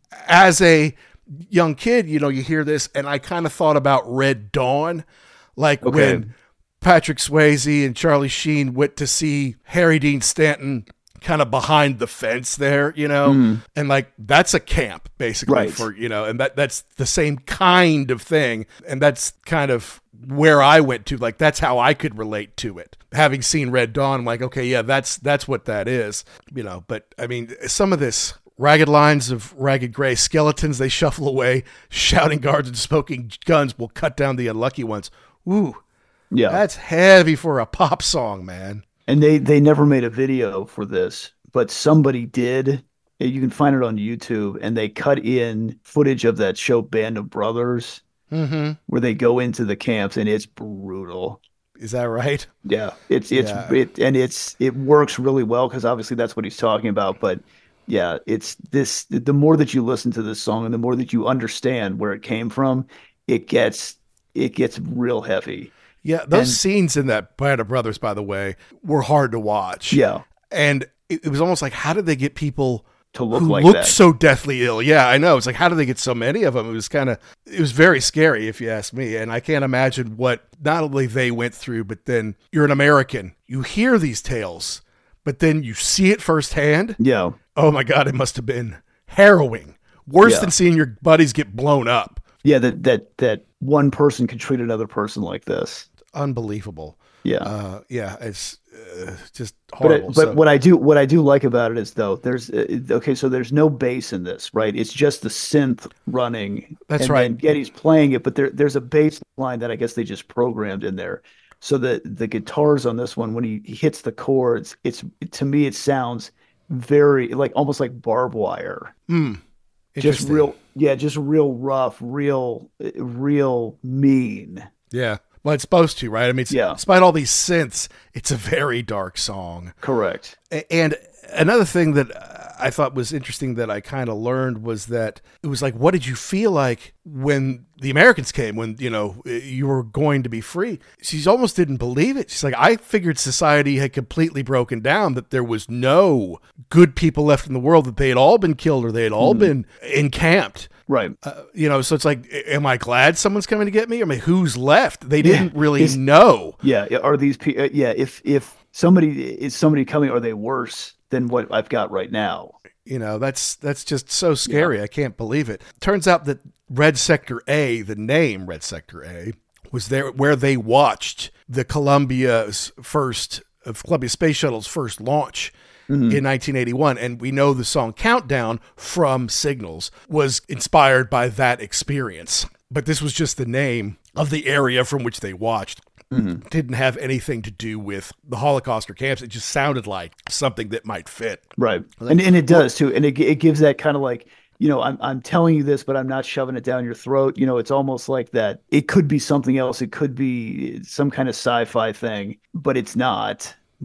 As a young kid, you know, you hear this and I kind of thought about Red Dawn, like okay. when Patrick Swayze and Charlie Sheen went to see Harry Dean Stanton kind of behind the fence there, you know, mm. and like that's a camp basically right. for, you know, and that that's the same kind of thing. And that's kind of where I went to, like, that's how I could relate to it. Having seen Red Dawn, I'm like, okay, yeah, that's, that's what that is, you know, but I mean, some of this ragged lines of ragged gray skeletons, they shuffle away, shouting guards and smoking guns will cut down the unlucky ones. Ooh, yeah, that's heavy for a pop song, man. And they, they never made a video for this, but somebody did. You can find it on YouTube, and they cut in footage of that show Band of Brothers, mm-hmm. where they go into the camps, and it's brutal. Is that right? Yeah, it's it's yeah. it, and it's it works really well because obviously that's what he's talking about. But yeah, it's this. The more that you listen to this song, and the more that you understand where it came from, it gets it gets real heavy. Yeah, those and, scenes in that Band of Brothers, by the way, were hard to watch. Yeah. And it, it was almost like, how did they get people to look who like looked that? so deathly ill? Yeah, I know. It's like, how did they get so many of them? It was kind of, it was very scary, if you ask me. And I can't imagine what not only they went through, but then you're an American. You hear these tales, but then you see it firsthand. Yeah. Oh my God, it must have been harrowing. Worse yeah. than seeing your buddies get blown up. Yeah, that that that one person could treat another person like this. Unbelievable. Yeah. Uh, yeah. It's uh, just horrible. But, but so. what I do, what I do like about it is though, there's, uh, okay, so there's no bass in this, right? It's just the synth running. That's and right. And Getty's playing it, but there, there's a bass line that I guess they just programmed in there. So the, the guitars on this one, when he, he hits the chords, it's, to me, it sounds very like, almost like barbed wire. Mm. Just real, yeah, just real rough, real, real mean. Yeah. Well, it's supposed to, right? I mean, it's, yeah. despite all these synths, it's a very dark song. Correct. And another thing that I thought was interesting that I kind of learned was that it was like, what did you feel like when the Americans came, when, you know, you were going to be free? She almost didn't believe it. She's like, I figured society had completely broken down, that there was no good people left in the world, that they had all been killed or they had all mm. been encamped. Right. Uh, you know, so it's like, am I glad someone's coming to get me? I mean, who's left? They didn't yeah. really is, know. Yeah. Are these people? Yeah. If, if somebody is somebody coming, are they worse than what I've got right now? You know, that's, that's just so scary. Yeah. I can't believe it. Turns out that Red Sector A, the name Red Sector A, was there where they watched the Columbia's first of Columbia Space Shuttle's first launch. Mm-hmm. In nineteen eighty-one, and we know the song Countdown from Signals was inspired by that experience. But this was just the name of the area from which they watched. Mm-hmm. Didn't have anything to do with the Holocaust or camps. It just sounded like something that might fit. Right. Like, and and it does too. And it it gives that kind of like, you know, I'm I'm telling you this, but I'm not shoving it down your throat. You know, it's almost like that. It could be something else. It could be some kind of sci-fi thing, but it's not.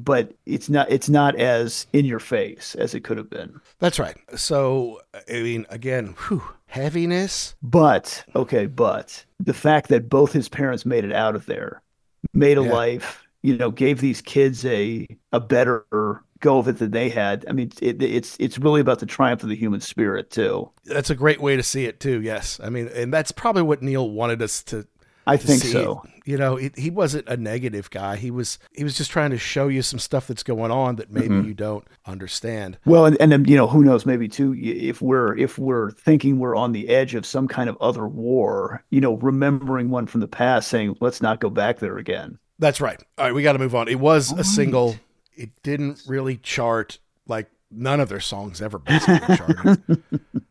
but it's not it's not as in your face as it could have been. That's right. So, I mean, again, whew, heaviness. But, okay, but the fact that both his parents made it out of there, made a Yeah. life, you know, gave these kids a a better go of it than they had. I mean, it, it's it's really about the triumph of the human spirit, too. That's a great way to see it, too. Yes. I mean, and that's probably what Neil wanted us to I to think see. so. You know, he, he wasn't a negative guy. He was he was just trying to show you some stuff that's going on that maybe Mhm. you don't understand. Well, and, and then, you know, who knows, maybe too, if we're if we're thinking we're on the edge of some kind of other war, you know, remembering one from the past, saying, let's not go back there again. That's right. All right, we got to move on. It was All a right. single. It didn't really chart, like none of their songs ever basically charted.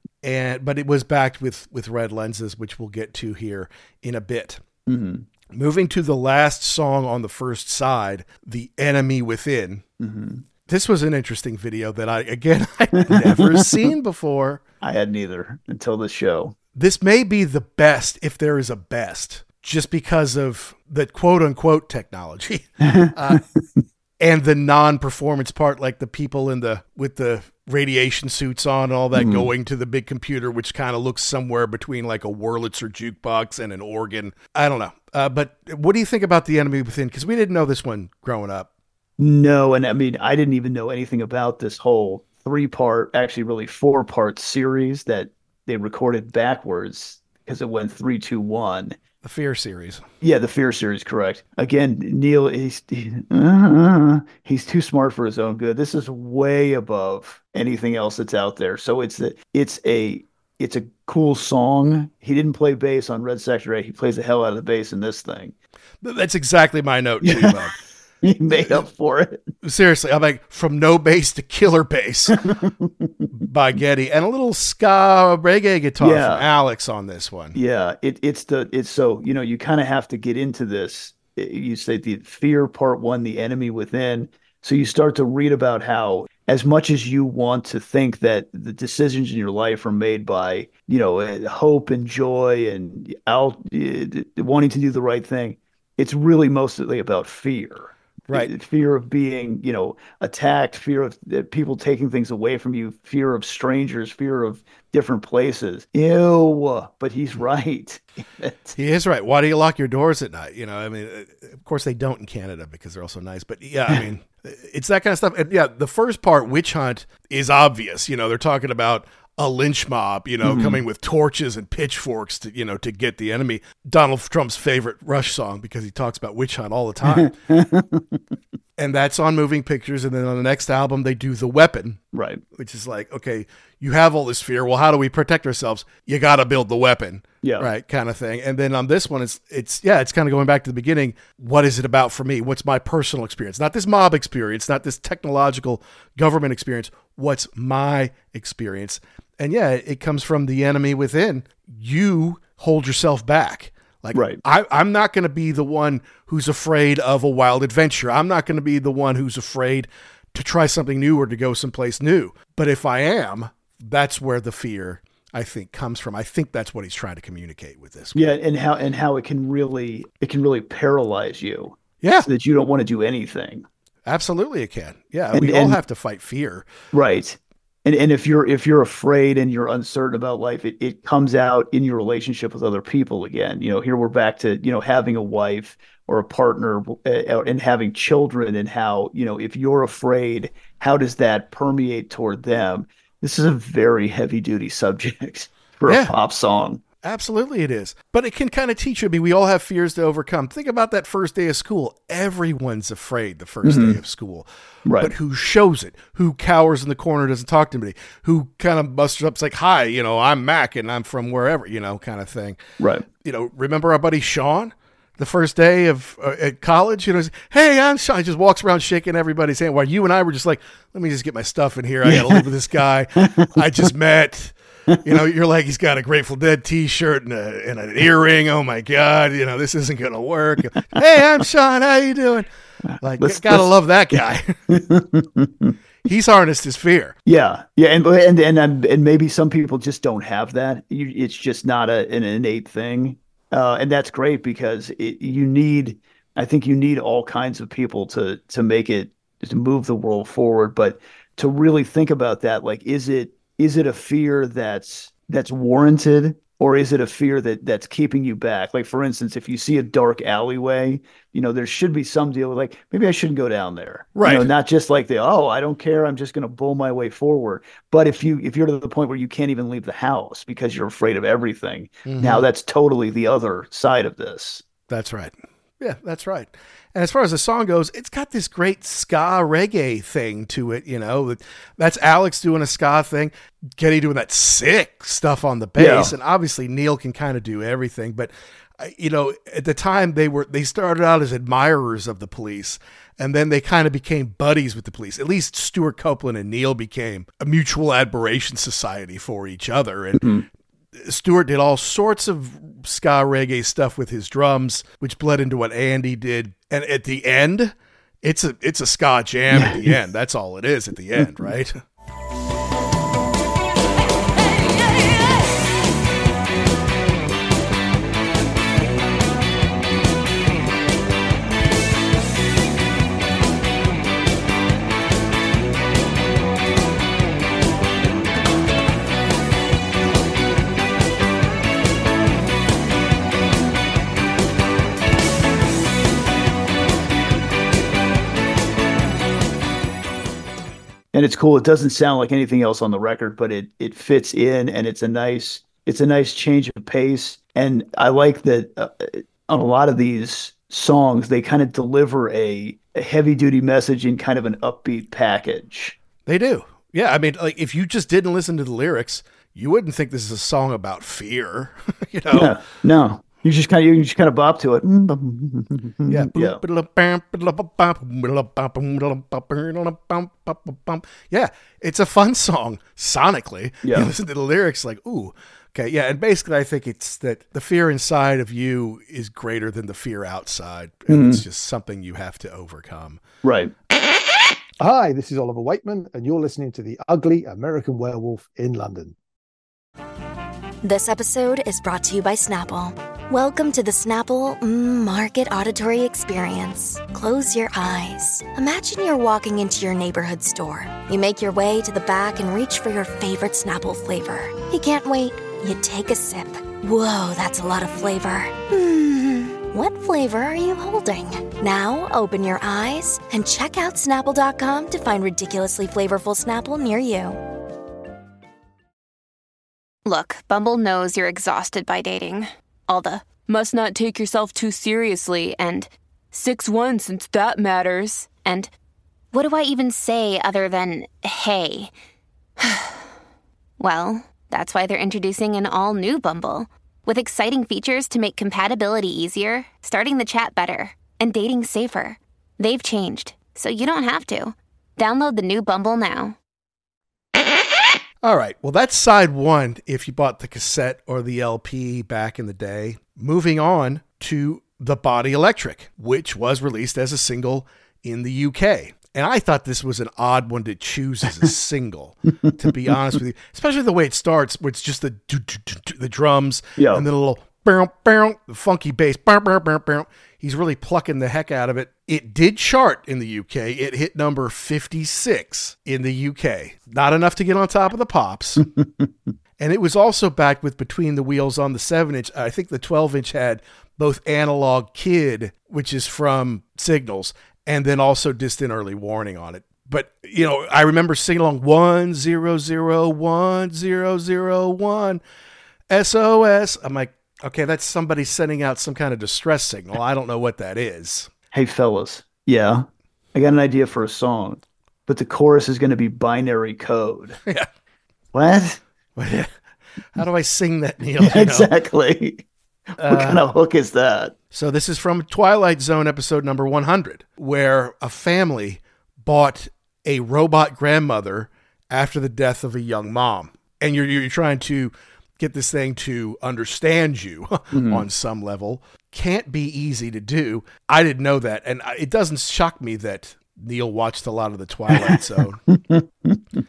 And but it was backed with with Red Lenses, which we'll get to here in a bit. Mm-hmm. Moving to the last song on the first side, The Enemy Within. Mm-hmm. This was an interesting video that I, again, I'd never seen before. I hadn't either until this show. This may be the best, if there is a best, just because of the quote unquote technology uh, and the non-performance part, like the people in the, with the radiation suits on and all that Mhm. going to the big computer, which kind of looks somewhere between like a Wurlitzer jukebox and an organ. I don't know. Uh, but what do you think about The Enemy Within? Because we didn't know this one growing up. No, and I mean, I didn't even know anything about this whole three-part, actually really four-part series that they recorded backwards because it went three, two, one. The Fear series. Yeah, the Fear series, correct. Again, Neil, he's he, uh, he's too smart for his own good. This is way above anything else that's out there. So it's a, it's a it's a cool song. He didn't play bass on Red Sector eight. He plays the hell out of the bass in this thing. That's exactly my note too, bud. He made up for it. Seriously, I'm like, from no bass to killer bass by Getty, and a little ska reggae guitar Yeah. from Alex on this one. Yeah, it, it's the it's so you know you kind of have to get into this. You say the Fear part one, The Enemy Within. So you start to read about how, as much as you want to think that the decisions in your life are made by, you know, uh, hope and joy and out uh, wanting to do the right thing, it's really mostly about fear. Right. Fear of being, you know, attacked, fear of uh, people taking things away from you, fear of strangers, fear of different places. Ew, but he's right. He is right. Why do you lock your doors at night? You know, I mean, uh, of course they don't in Canada because they're all so nice, but yeah, I mean, it's that kind of stuff. And yeah, the first part, Witch Hunt, is obvious. You know, they're talking about a lynch mob, you know, Mhm. coming with torches and pitchforks to, you know, to get the enemy. Donald Trump's favorite Rush song because he talks about witch hunt all the time. And that's on Moving Pictures. And then on the next album, they do The Weapon. Right. Which is like, okay, you have all this fear. Well, how do we protect ourselves? You got to build the weapon. Yeah. Right. Kind of thing. And then on this one, it's, it's, yeah, it's kind of going back to the beginning. What is it about for me? What's my personal experience? Not this mob experience, not this technological government experience. What's my experience? And yeah, it comes from the enemy within. You hold yourself back. Like, right. I, I'm not going to be the one who's afraid of a wild adventure. I'm not going to be the one who's afraid to try something new or to go someplace new. But if I am, that's where the fear, I think, comes from. I think that's what he's trying to communicate with this. Yeah, and how and how it can really it can really paralyze you. Yeah. So that you don't want to do anything. Absolutely, it can. Yeah, And- we all and- have to fight fear. Right. And and if you're if you're afraid and you're uncertain about life, it, it comes out in your relationship with other people again. You know, here we're back to, you know, having a wife or a partner uh, and having children, and how, you know, if you're afraid, how does that permeate toward them? This is a very heavy duty subject for Yeah. a pop song. Absolutely it is. But it can kind of teach you. I mean, we all have fears to overcome. Think about that first day of school. Everyone's afraid the first Mhm. day of school. Right. But who shows it? Who cowers in the corner, doesn't talk to anybody? Who kind of busters up, it's like, hi, you know, I'm Mac and I'm from wherever, you know, kind of thing. Right. You know, remember our buddy Sean? The first day of uh, at college, you know, he's, hey, I'm Sean. He just walks around shaking everybody's hand. While you and I were just like, let me just get my stuff in here. I got to live with this guy I just met. You know, you're like, he's got a Grateful Dead T-shirt and, a, and an earring. Oh my God, you know, this isn't going to work. Hey, I'm Sean. How you doing? Like, Let's- gotta let's- love that guy. He's harnessed his fear. Yeah, yeah, and and and and and maybe some people just don't have that. You, it's just not a, an innate thing, uh, and that's great because it, you need. I think you need all kinds of people to to make it to move the world forward. But to really think about that, like, is it is it a fear that's that's warranted, or is it a fear that that's keeping you back? Like, for instance, if you see a dark alleyway, you know, there should be some deal with, like, maybe I shouldn't go down there. Right. You know, not just like the, oh, I don't care, I'm just going to bull my way forward. But if you if you're to the point where you can't even leave the house because you're afraid of everything, mm-hmm. now that's totally the other side of this. That's right. Yeah, that's right. And as far as the song goes, it's got this great ska reggae thing to it, you know. That's Alex doing a ska thing, Geddy doing that sick stuff on the bass, yeah. and obviously Neil can kind of do everything. But, you know, at the time they were they started out as admirers of the Police, and then they kind of became buddies with the Police. At least Stuart Copeland and Neil became a mutual admiration society for each other. And mm-hmm. Stuart did all sorts of ska reggae stuff with his drums, which bled into what Andy did. And at the end, it's a it's a ska jam at the end. That's all it is at the end, right? And it's cool. It doesn't sound like anything else on the record, but it it fits in, and it's a nice it's a nice change of pace. And I like that uh, on a lot of these songs, they kind of deliver a, a heavy duty message in kind of an upbeat package. They do. Yeah. I mean, like, if you just didn't listen to the lyrics, you wouldn't think this is a song about fear, you know? Yeah, no. You just kind of you just kind of bop to it. Yeah. Yeah. Yeah. It's a fun song sonically. Yeah. You listen to the lyrics like, ooh, okay. Yeah. And basically I think it's that the fear inside of you is greater than the fear outside. And mm-hmm. it's just something you have to overcome. Right. Hi, this is Oliver Wakeman, and you're listening to The Ugly American Werewolf in London. This episode is brought to you by Snapple. Welcome to the Snapple mm, Market Auditory Experience. Close your eyes. Imagine you're walking into your neighborhood store. You make your way to the back and reach for your favorite Snapple flavor. You can't wait. You take a sip. Whoa, that's a lot of flavor. Hmm, what flavor are you holding? Now open your eyes and check out Snapple dot com to find ridiculously flavorful Snapple near you. Look, Bumble knows you're exhausted by dating. All the, must not take yourself too seriously, and six one since that matters, and what do I even say other than, hey? Well, that's why they're introducing an all-new Bumble, with exciting features to make compatibility easier, starting the chat better, and dating safer. They've changed, so you don't have to. Download the new Bumble now. All right. Well, that's side one if you bought the cassette or the L P back in the day. Moving on to The Body Electric, which was released as a single in the U K. And I thought this was an odd one to choose as a single, to be honest with you. Especially the way it starts, where it's just the the drums yeah. and the little bow, bow, the funky bass. Bow, bow, bow, bow. He's really plucking the heck out of it. It did chart in the U K. It hit number fifty-six in the U K. Not enough to get on top of the pops. And it was also backed with Between the Wheels on the seven inch. I think the twelve inch had both Analog Kid, which is from Signals, and then also Distant Early Warning on it. But, you know, I remember singing along one zero zero one zero zero one S O S. I'm like, okay, that's somebody sending out some kind of distress signal. I don't know what that is. Hey, fellas. Yeah, I got an idea for a song, but the chorus is going to be binary code. Yeah. What? How do I sing that, Neil? Yeah, exactly. What uh, kind of hook is that? So this is from Twilight Zone episode number one hundred, where a family bought a robot grandmother after the death of a young mom. And you're you're trying to get this thing to understand you mm-hmm. on some level. Can't be easy to do. I didn't know that. And it doesn't shock me that Neil watched a lot of the Twilight Zone.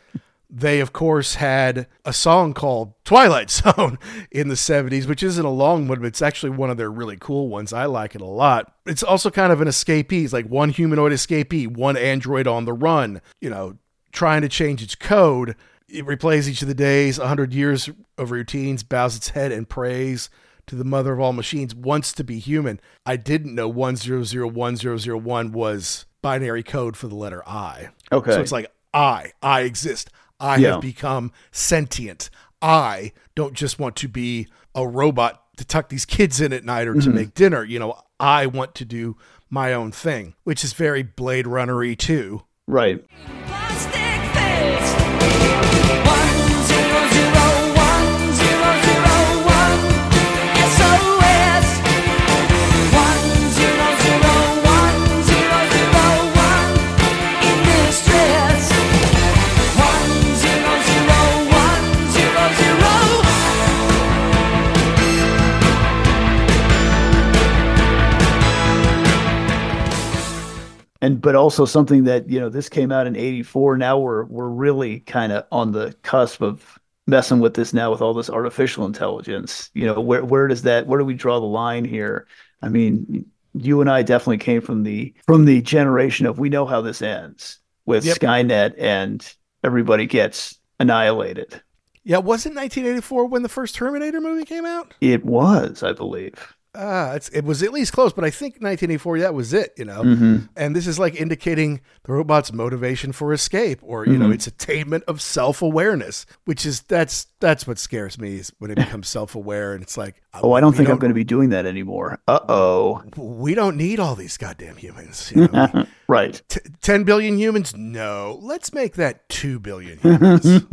They, of course, had a song called Twilight Zone in the seventies, which isn't a long one, but it's actually one of their really cool ones. I like it a lot. It's also kind of an escapee. It's like one humanoid escapee, one android on the run, you know, trying to change its code. It replays each of the days, one hundred years of routines, bows its head and prays to the mother of all machines, wants to be human. I didn't know one zero zero one zero zero one was binary code for the letter I. Okay. So it's like, I, I exist. I Yeah. have become sentient. I don't just want to be a robot to tuck these kids in at night or to Mhm. make dinner. You know, I want to do my own thing, which is very Blade Runner-y too. Right. And but also something that, you know, this came out in eighty-four. Now we're we're really kind of on the cusp of messing with this now with all this artificial intelligence. You know, where where does that where do we draw the line here? I mean, you and I definitely came from the from the generation of we know how this ends with Yep. Skynet and everybody gets annihilated. Yeah, wasn't nineteen eighty-four when the first Terminator movie came out? It was, I believe. Ah, it's, it was at least close, but I think nineteen eighty-four, that was it, you know? Mhm. And this is like indicating the robot's motivation for escape or, you know, Mhm. its attainment of self-awareness, which is, that's, that's what scares me is when it becomes self-aware and it's like, Oh, I don't we think I'm going to be doing that anymore. Uh-oh. we don't need all these goddamn humans. You know? Right. T- ten billion humans? No. Let's make that two billion humans.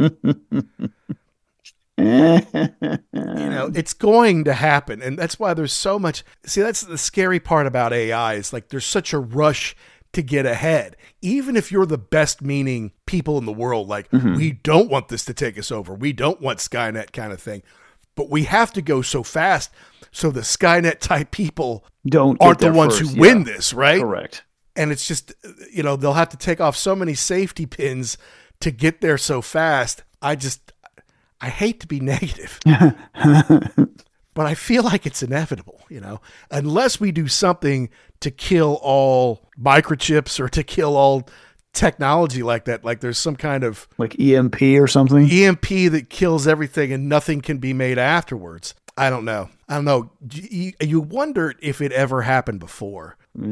You know, it's going to happen. And that's why there's so much. See, that's the scary part about A I is like there's such a rush to get ahead. Even if you're the best meaning people in the world, like Mhm. we don't want this to take us over. We don't want Skynet kind of thing. But we have to go so fast so the Skynet type people Don't get aren't the there ones first, who win yeah. this, right? Correct. And it's just, you know, they'll have to take off so many safety pins to get there so fast. I just, I hate to be negative, but I feel like it's inevitable, you know, unless we do something to kill all microchips or to kill all technology like that. Like there's some kind of Like E M P or something? E M P that kills everything and nothing can be made afterwards. I don't know. I don't know. You, you wonder if it ever happened before.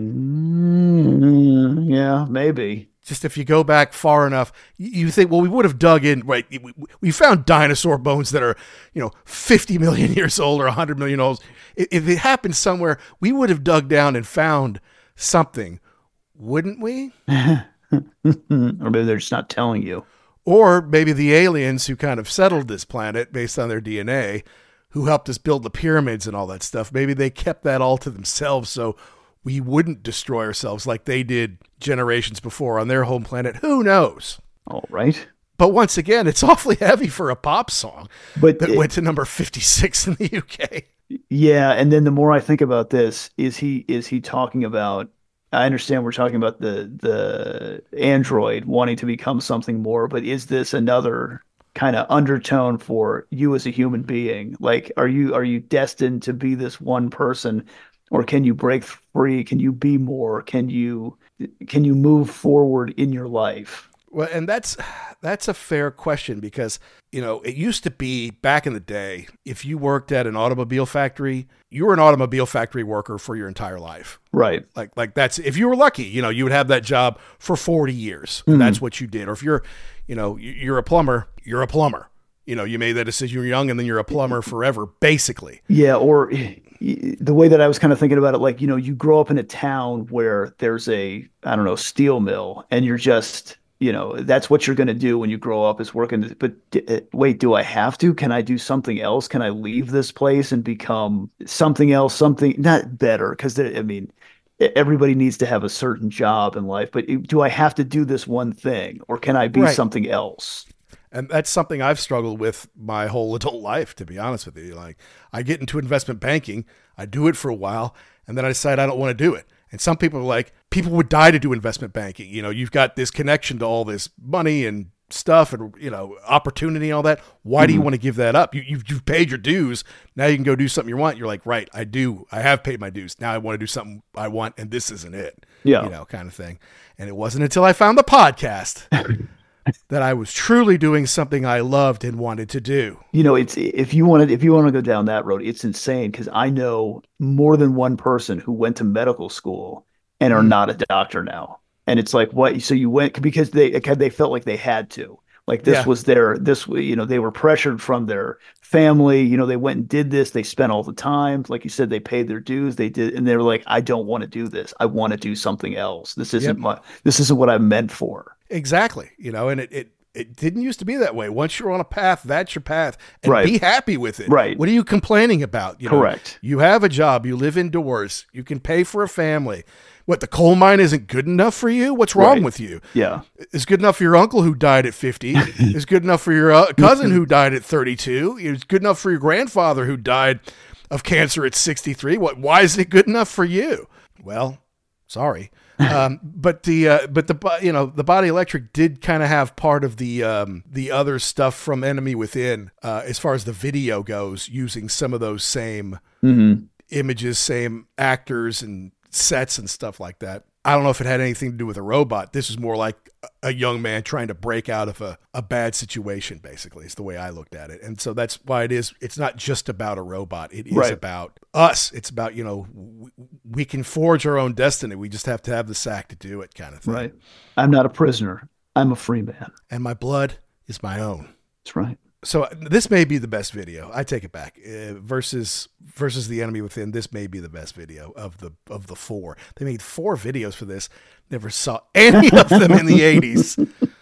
Mm, yeah, maybe. Just if you go back far enough, you you think, well, we would have dug in, right? We, we found dinosaur bones that are, you know, fifty million years old or one hundred million old. If if it happened somewhere, we would have dug down and found something, wouldn't we? Or maybe they're just not telling you. Or maybe the aliens who kind of settled this planet based on their D N A, who helped us build the pyramids and all that stuff, maybe they kept that all to themselves so we wouldn't destroy ourselves like they did generations before on their home planet. Who knows? All right. But once again, it's awfully heavy for a pop song But that it- went to number fifty-six in the U K. Yeah, and then the more I think about this, is he is he talking about I understand we're talking about the the android wanting to become something more, but is this another kind of undertone for you as a human being? Like are you are you destined to be this one person, or can you break free? Can you be more? Can you can you move forward in your life? Well, and that's that's a fair question because, you know, it used to be back in the day, if you worked at an automobile factory, you were an automobile factory worker for your entire life. Right. Like like that's if you were lucky, you know, you would have that job for forty years. Mhm. And that's what you did. Or if you're, you know, you- you're a plumber, you're a plumber. You know, you made that decision you're young and then you're a plumber forever, basically. Yeah, or the way that I was kind of thinking about it, like, you know, you grow up in a town where there's a, I don't know, steel mill, and you're just, you know, that's what you're going to do when you grow up is working. But d- wait, do I have to? Can I do something else? Can I leave this place and become something else, something not better? Because, I mean, everybody needs to have a certain job in life, but do I have to do this one thing, or can I be Right. something else? And that's something I've struggled with my whole adult life, to be honest with you. Like, I get into investment banking, I do it for a while, and then I decide I don't want to do it. And some people are like, people would die to do investment banking. You know, you've got this connection to all this money and stuff and, you know, opportunity and all that. Why mm-hmm. do you want to give that up? You, you've, you've paid your dues. Now you can go do something you want. You're like, right, I do. I have paid my dues. Now I want to do something I want, and this isn't it. Yeah. You know, kind of thing. And it wasn't until I found the podcast that I was truly doing something I loved and wanted to do. You know, it's if you wanted, if you want to go down that road, it's insane because I know more than one person who went to medical school and are mm-hmm. not a doctor now. And it's like, what? So you went because they they felt like they had to. Like this yeah. was their, this, you know, they were pressured from their family. You know, they went and did this. They spent all the time. Like you said, they paid their dues. They did. And they were like, I don't want to do this. I want to do something else. This isn't yep. my, this isn't what I'm meant for. Exactly. You know, and it, it, it didn't used to be that way. Once you're on a path, that's your path, and right. be happy with it. Right. What are you complaining about? You know, Correct. You have a job. You live indoors. You can pay for a family. What, the coal mine isn't good enough for you? What's wrong right. with you? Yeah. It's good enough for your uncle who died at fifty. It's good enough for your uh, cousin who died at thirty-two. It's good enough for your grandfather who died of cancer at sixty-three. What? Why isn't it good enough for you? Well, sorry. um, but the uh, but the you know the Body Electric did kind of have part of the um, the other stuff from Enemy Within uh, as far as the video goes, using some of those same mm-hmm. images, same actors and sets and stuff like that. I don't know if it had anything to do with a robot. This is more like a young man trying to break out of a, a bad situation, basically, is the way I looked at it. And so that's why it is, it's not just about a robot. It is right. about us. It's about, you know, we, we can forge our own destiny. We just have to have the sack to do it, kind of thing. Right. I'm not a prisoner. I'm a free man. And my blood is my own. That's right. So this may be the best video. I take it back. Uh, versus versus The Enemy Within, this may be the best video of the of the four. They made four videos for this. Never saw any of them in the eighties.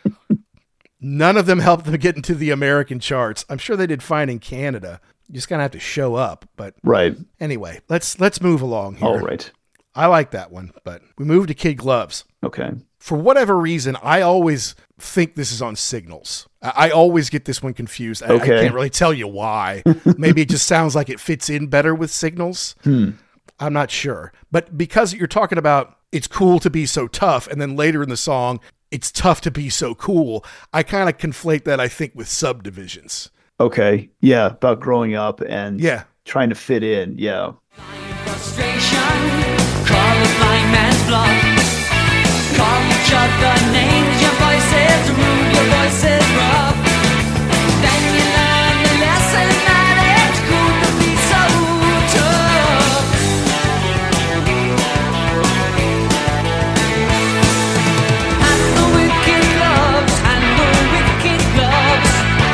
None of them helped them get into the American charts. I'm sure they did fine in Canada. You just kind of have to show up. But right. Anyway, let's let's move along here. All right. I like that one, but we moved to Kid Gloves. Okay. For whatever reason, I always think this is on Signals. I, I always get this one confused. I, okay. I can't really tell you why. Maybe it just sounds like it fits in better with Signals. Hmm. I'm not sure. But because you're talking about it's cool to be so tough, and then later in the song, it's tough to be so cool, I kind of conflate that, I think, with Subdivisions. Okay. Yeah, about growing up and yeah. trying to fit in. Yeah. Frustration, call the blind man's bluff. Call each other names, your voice is rude, your voice is rough. Then you learn the lesson that it's cool to be so tough. Handle wicked gloves, handle wicked gloves.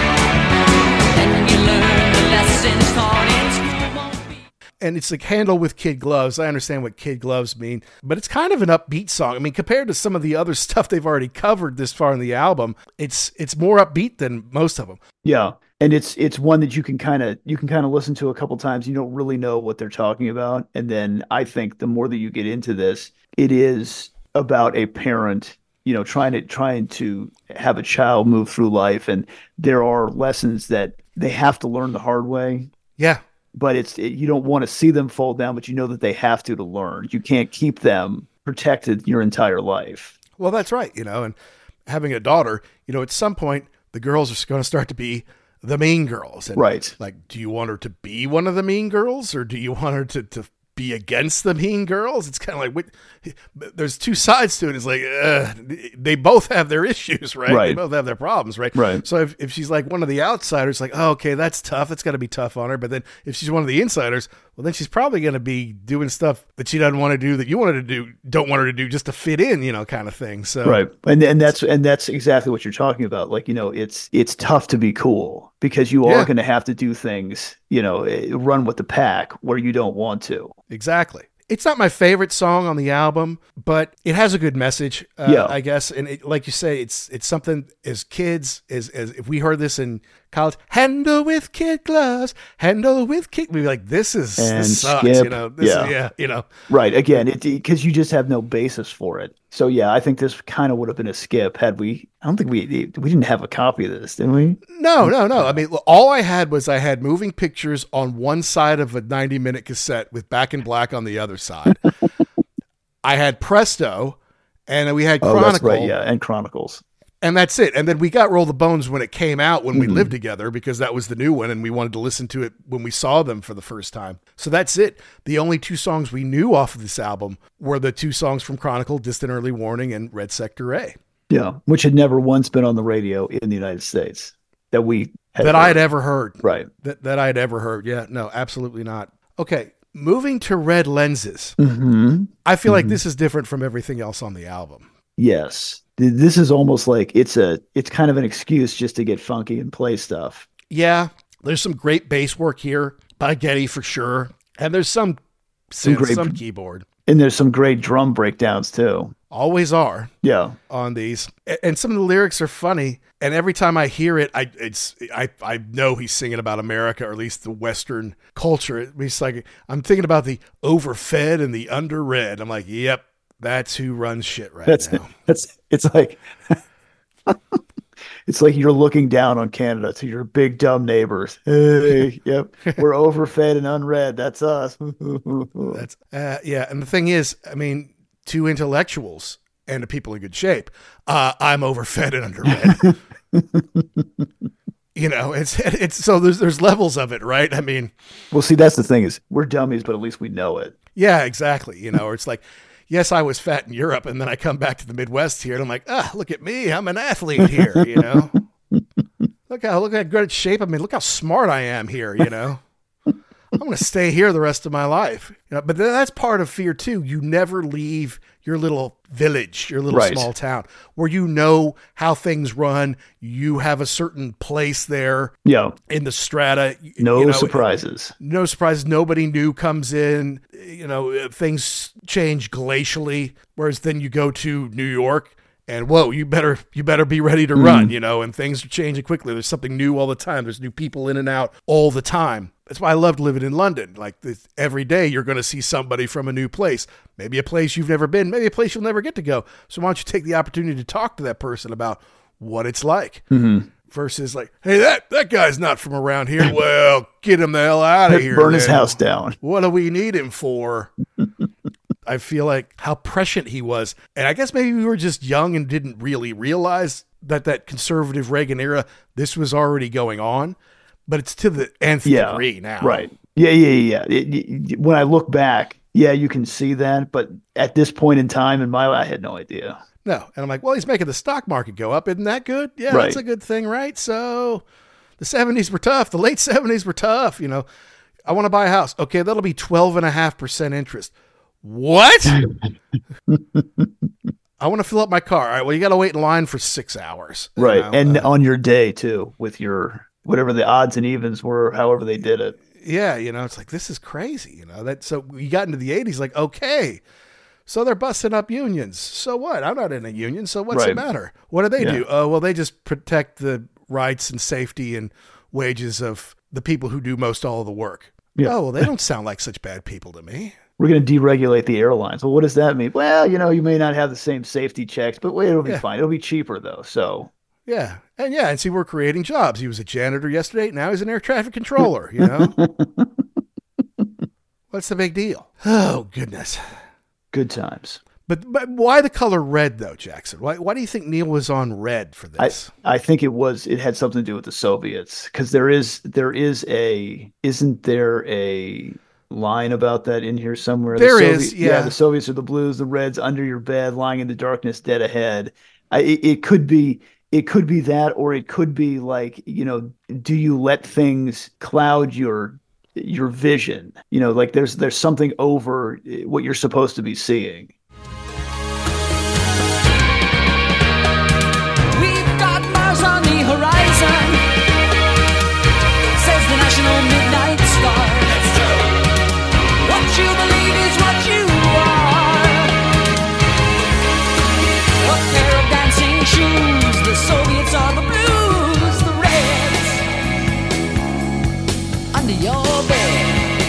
Then you learn the lessons taught in school won't be. And it's like handle with kid gloves. I understand what kid gloves mean, but it's kind of an upbeat song. I mean, compared to some of the other stuff they've already covered this far in the album, it's it's more upbeat than most of them. Yeah, and it's it's one that you can kind of you can kind of listen to a couple times. You don't really know what they're talking about, and then I think the more that you get into this, it is about a parent, you know, trying to trying to have a child move through life, and there are lessons that they have to learn the hard way. Yeah. But it's it, you don't want to see them fall down, but you know that they have to to learn. You can't keep them protected your entire life. Well, that's right. You know, and having a daughter, you know, at some point the girls are going to start to be the mean girls. And right. Like, do you want her to be one of the mean girls, or do you want her to, to be against the mean girls? It's kind of like, what, there's two sides to it. It's like, uh, they both have their issues, right? right? They both have their problems, right? Right. So if, if she's like one of the outsiders, like, oh, okay, that's tough. That's got to be tough on her. But then if she's one of the insiders, well, then she's probably going to be doing stuff that she doesn't want to do, that you want her to do, don't want her to do, just to fit in, you know, kind of thing. So right. And and that's and that's exactly what you're talking about. Like, you know, it's it's tough to be cool because you are yeah. going to have to do things, you know, run with the pack where you don't want to. Exactly. It's not my favorite song on the album, but it has a good message, uh, yeah. I guess. And it, like you say, it's it's something as kids, as, as if we heard this in college, handle with kid gloves, handle with kid, we'd be like, this is, and this sucks, skip. you know, this yeah. Is, yeah, you know. Right. Again, it because you just have no basis for it. So yeah, I think this kind of would have been a skip had we, I don't think we, we didn't have a copy of this, did we? No, no, no. I mean, all I had was I had moving pictures on one side of a ninety minute cassette with Back in Black on the other side. I had Presto, and we had Oh, Chronicle. that's right, yeah, and Chronicles. And that's it. And then we got Roll the Bones when it came out, when we Mhm. lived together, because that was the new one. And we wanted to listen to it when we saw them for the first time. So that's it. The only two songs we knew off of this album were the two songs from Chronicle, Distant Early Warning and Red Sector A. Yeah. Which had never once been on the radio in the United States that we had That heard. I had ever heard. Right. That, that I had ever heard. Yeah, no, absolutely not. Okay. Moving to Red Lenses. Mm-hmm. I feel like Mhm. this is different from everything else on the album. Yes. Th- This is almost like it's a, it's kind of an excuse just to get funky and play stuff. Yeah, there's some great bass work here by Getty for sure. And there's some Some synth, great- some keyboard. And there's some great drum breakdowns too. Always are. Yeah. On these. A- And some of the lyrics are funny. And every time I hear it, I it's I, I know he's singing about America, or at least the Western culture. It's like, I'm thinking about the overfed and the underread. I'm like, yep, that's who runs shit right That's now. that's it's like it's like you're looking down on Canada to your big dumb neighbors. Hey, yep, we're overfed and unread. That's us. That's uh, yeah. And the thing is, I mean, two intellectuals and the people in good shape. Uh, I'm overfed and underread. You know, it's it's so there's there's levels of it, right? I mean, Well, see, that's the thing is we're dummies, but at least we know it. yeah, exactly. You know, or it's like, yes, I was fat in Europe, and then I come back to the Midwest here, and I'm like, ah, look at me, I'm an athlete here. You know, look how look how good shape I'm in. Look how smart I am here. You know. I'm going to stay here the rest of my life. You know, but then that's part of fear too. You never leave your little village, your little Right. small town where you know how things run. You have a certain place there Yeah. in the strata. y- No you know, surprises. No surprises. Nobody new comes in. You know, uh, things change glacially. Whereas then you go to New York and whoa, you better you better be ready to run, Mm. you know, and things are changing quickly. There's something new all the time. There's new people in and out all the time. That's why I loved living in London. Like this, every day you're going to see somebody from a new place, maybe a place you've never been, maybe a place you'll never get to go. So why don't you take the opportunity to talk to that person about what it's like Mhm. versus like, hey, that, that guy's not from around here. Well, get him the hell out of here. Burn his then. house down. What do we need him for? I feel like how prescient he was. And I guess maybe we were just young and didn't really realize that that conservative Reagan era, this was already going on. But it's to the nth Yeah. degree now. Right. Yeah, yeah, yeah. It, it- when I look back, yeah, you can see that. But at this point in time in my life, I had no idea. No. And I'm like, well, he's making the stock market go up. Isn't that good? Yeah, Right. that's a good thing, right? So the seventies were tough. The late seventies were tough. You know, I want to buy a house. Okay, that'll be twelve and a half percent interest. What? I want to fill up my car. All right, well, you got to wait in line for six hours. you Right. know? And Uh, on your day, too, with your whatever the odds and evens were, however they did it. yeah, you know, it's like, this is crazy, you know, that, so we got into the eighties, like, okay, so they're busting up unions. So what? I'm not in a union. So what's Right. the matter? What do they Yeah. do? Oh, well, they just protect the rights and safety and wages of the people who do most all of the work. Yeah. Oh, well, they don't sound like such bad people to me. We're going to deregulate the airlines. Well, what does that mean? Well, you know, you may not have the same safety checks, but wait, it'll be Yeah. fine. It'll be cheaper, though. So, Yeah. And yeah, and see, we're creating jobs. He was a janitor yesterday. Now he's an air traffic controller, you know? What's the big deal? Oh, goodness. good times. But, but why the color red, though, Jackson? Why, why do you think Neil was on red for I, this? I think it was, it had something to do with the Soviets because there is, there is a, isn't there a line about that in here somewhere? The There Sovi- is, yeah. The Soviets are the blues, the reds under your bed, lying in the darkness, dead ahead. I, it, it could be, it could be that, or it could be like, you know, do you let things cloud your, your vision? You know, like there's, there's something over what you're supposed to be seeing. We've got Mars on the horizon, says the National Midnight Star. That's true. What you believe is what you are. A pair of dancing shoes. The Soviets are the blues, the reds under your bed.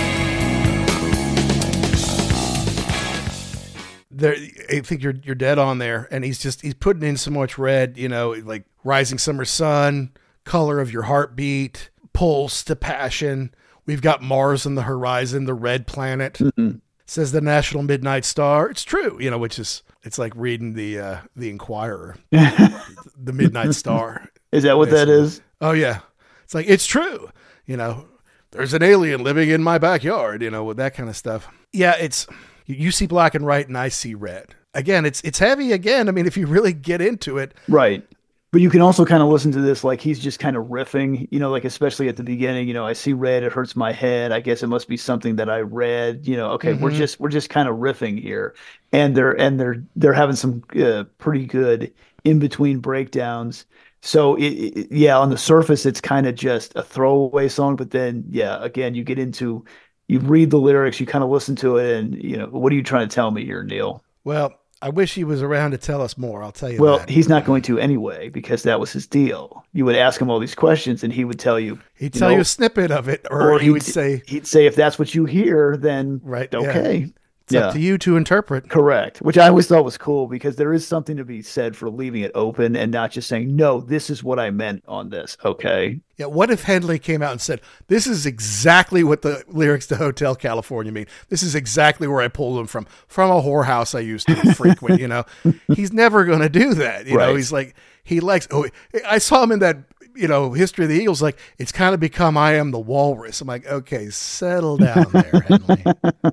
There, I think you're you're dead on there, and he's just he's putting in so much red, you know, like rising summer sun, color of your heartbeat, pulse to passion. We've got Mars on the horizon, the red planet. Mm-hmm. says the National Midnight Star. It's true, you know, which is, it's like reading the uh, the Inquirer, the Midnight Star. Is that what basically. that is? Oh, yeah. It's like, it's true. You know, there's an alien living in my backyard, you know, with that kind of stuff. Yeah, it's, you see black and white and I see red. Again, it's it's heavy again. I mean, if you really get into it. Right. But you can also kind of listen to this like he's just kind of riffing, you know, like especially at the beginning, you know, I see red, it hurts my head. I guess it must be something that I read, you know, okay, mm-hmm. we're just we're just kind of riffing here. And they're and they're they're having some uh, pretty good in-between breakdowns. So it, it, yeah, on the surface it's kind of just a throwaway song, but then yeah, again, you get into you read the lyrics, you kind of listen to it and, you know, what are you trying to tell me here, Neil? Well, I wish he was around to tell us more. I'll tell you well, that. Well, he's not going to anyway, because that was his deal. You would ask him all these questions and he would tell you. He'd you tell know, you a snippet of it, or, or he would say. He'd say, if that's what you hear, then right, okay. Yeah. It's yeah. up to you to interpret. Correct. Which I always thought was cool because there is something to be said for leaving it open and not just saying, no, this is what I meant on this. Okay. Yeah. What if Henley came out and said, this is exactly what the lyrics to Hotel California mean. This is exactly where I pulled them from, from a whorehouse I used to frequent, you know, he's never going to do that. You right. know, he's like, he likes, oh, I saw him in that, you know, History of the Eagles, like it's kind of become, I Am the Walrus. I'm like, okay, settle down there, Henley.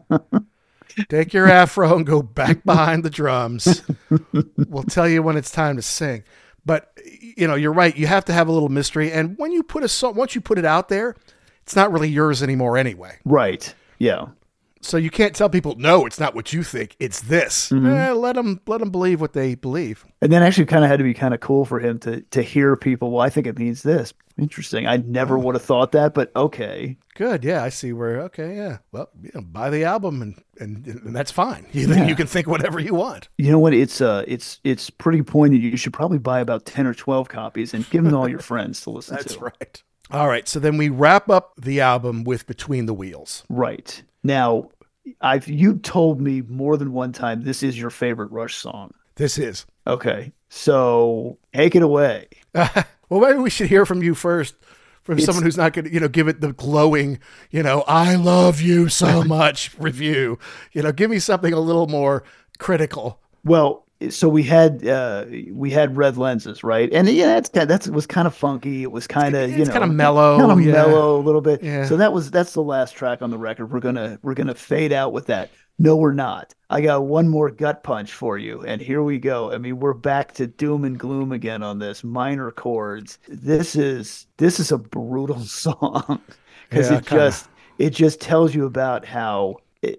Take your afro and go back behind the drums. We'll tell you when it's time to sing. But, you know, you're right. You have to have a little mystery. And when you put a song, once you put it out there, it's not really yours anymore anyway. Right. Yeah. So you can't tell people, no, it's not what you think. It's this. Mm-hmm. Eh, let them, let them believe what they believe. And then actually kind of had to be kind of cool for him to to hear people, well, I think it means this. Interesting. I never oh. would have thought that, but okay. Good. Yeah, I see where, okay, yeah. Well, you know, buy the album and, and, and that's fine. You, yeah. you can think whatever you want. You know what? It's uh, it's it's pretty pointed. You should probably buy about ten or twelve copies and give them to all your friends to listen that's to. That's right. All right. So then we wrap up the album with Between the Wheels. Right. Now, I've you told me more than one time this is your favorite Rush song. This is. Okay. So take it away. Uh, well, maybe we should hear from you first, from it's, someone who's not going to, you know, give it the glowing, you know, I love you so much review. You know, give me something a little more critical. Well, so we had uh, we had Red Lenses, right? And yeah, that's kind of, that's it was kind of funky. It was kind of you know kind of mellow, kind of yeah. mellow a little bit. Yeah. So that was that's the last track on the record. We're gonna we're gonna fade out with that. No, we're not. I got one more gut punch for you, and here we go. I mean, we're back to doom and gloom again on this minor chords. This is this is a brutal song because yeah, it kinda. just it just tells you about how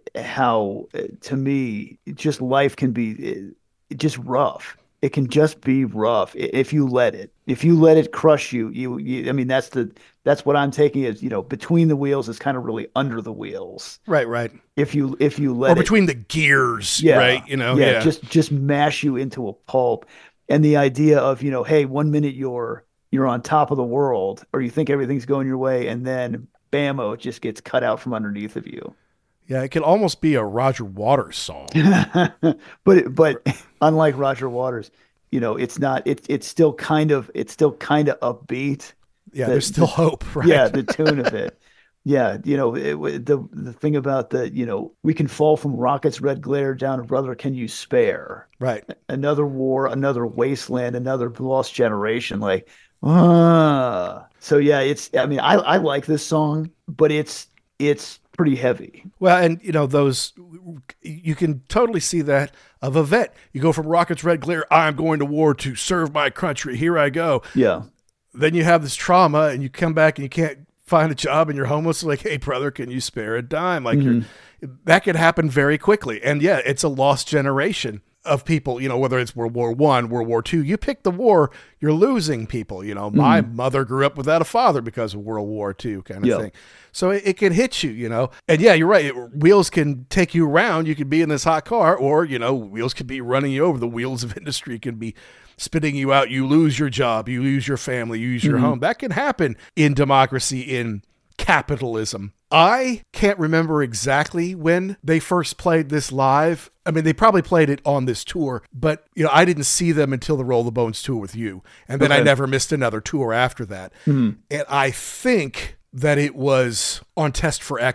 how to me just life can be. Just rough. It can just be rough if you let it. If you let it crush you, you, you I mean, that's the that's what I'm taking as, you know, between the wheels is kind of really under the wheels. Right, right. If you if you let or it, between the gears, yeah, right? You know, yeah, yeah, just just mash you into a pulp. And the idea of, you know, hey, one minute you're you're on top of the world, or you think everything's going your way, and then bammo, it just gets cut out from underneath of you. Yeah, it could almost be a Roger Waters song. but but unlike Roger Waters, you know, it's not. It's it's still kind of it's still kind of upbeat. Yeah, the, there's still the, hope, right? Yeah, the tune of it. Yeah, you know, it, the the thing about the, you know, we can fall from rockets' red glare down, brother, can you spare? Right. Another war, another wasteland, another lost generation. Like, ah. So yeah, it's. I mean, I I like this song, but it's it's. pretty heavy. Well, and you know, those, you can totally see that of a vet. You go from rockets, red glare, I'm going to war to serve my country. Here I go. Yeah. Then you have this trauma and you come back and you can't find a job and you're homeless. Like, hey brother, can you spare a dime? Like mm-hmm. you're, that could happen very quickly. And yeah, it's a lost generation of people, you know, whether it's World War One, World War Two, you pick the war, you're losing people. You know, my mm-hmm. mother grew up without a father because of World War Two kind of yeah. thing. So it, it can hit you, you know, and yeah, you're right. It, wheels can take you around. You could be in this hot car, or, you know, wheels could be running you over. The wheels of industry can be spitting you out. You lose your job, you lose your family, you lose your mm-hmm. home. That can happen in democracy, in capitalism. I can't remember exactly when they first played this live. I mean, they probably played it on this tour, but, you know, I didn't see them until the Roll the Bones tour with you. And then okay. I never missed another tour after that. Mm-hmm. And I think that it was on Test for Echo.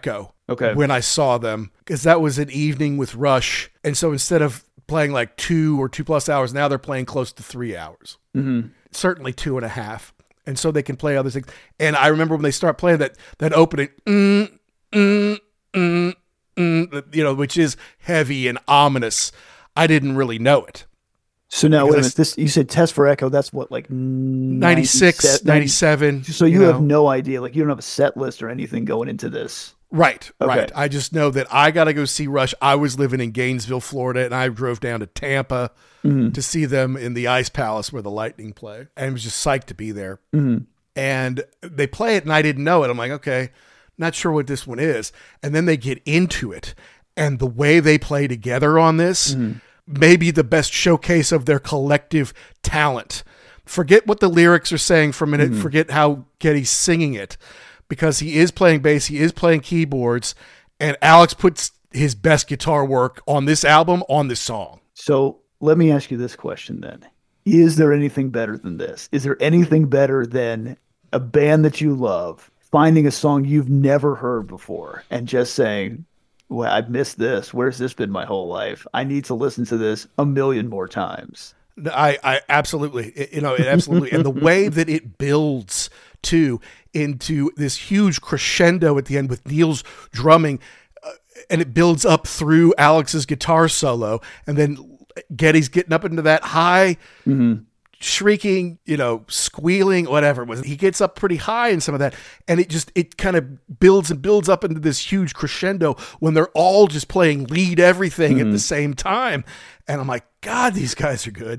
Okay. When I saw them, because that was an evening with Rush. And so instead of playing like two or two plus hours, now they're playing close to three hours. Mm-hmm. Certainly two and a half. And so they can play other things. And I remember when they start playing that, that opening, mm, mm, mm, mm, you know, which is heavy and ominous. I didn't really know it. So now, wait a minute, this, you said Test for Echo, that's what, like ninety-six, ninety-seven. So you, you have know. no idea, like you don't have a set list or anything going into this. Right, Okay. right. I just know that I got to go see Rush. I was living in Gainesville, Florida, and I drove down to Tampa Mhm. to see them in the Ice Palace where the Lightning play. And was just psyched to be there. Mhm. And they play it, and I didn't know it. I'm like, okay, not sure what this one is. And then they get into it. And the way they play together on this, Mhm. maybe the best showcase of their collective talent. Forget what the lyrics are saying for a minute. Mhm. Forget how Geddy's singing it, because he is playing bass, he is playing keyboards, and Alex puts his best guitar work on this album, on this song. So let me ask you this question then. Is there anything better than this? Is there anything better than a band that you love finding a song you've never heard before and just saying, well, I've missed this. Where's this been my whole life? I need to listen to this a million more times. I, I absolutely, it- you know, it absolutely. And the way that it builds too into this huge crescendo at the end with Neil's drumming, uh, and it builds up through Alex's guitar solo. And then Geddy's getting up into that high, Mhm. shrieking, you know, squealing, whatever it was. He gets up pretty high in some of that. And it just, it kind of builds and builds up into this huge crescendo when they're all just playing lead everything at Mhm. the same time. And I'm like, God, these guys are good.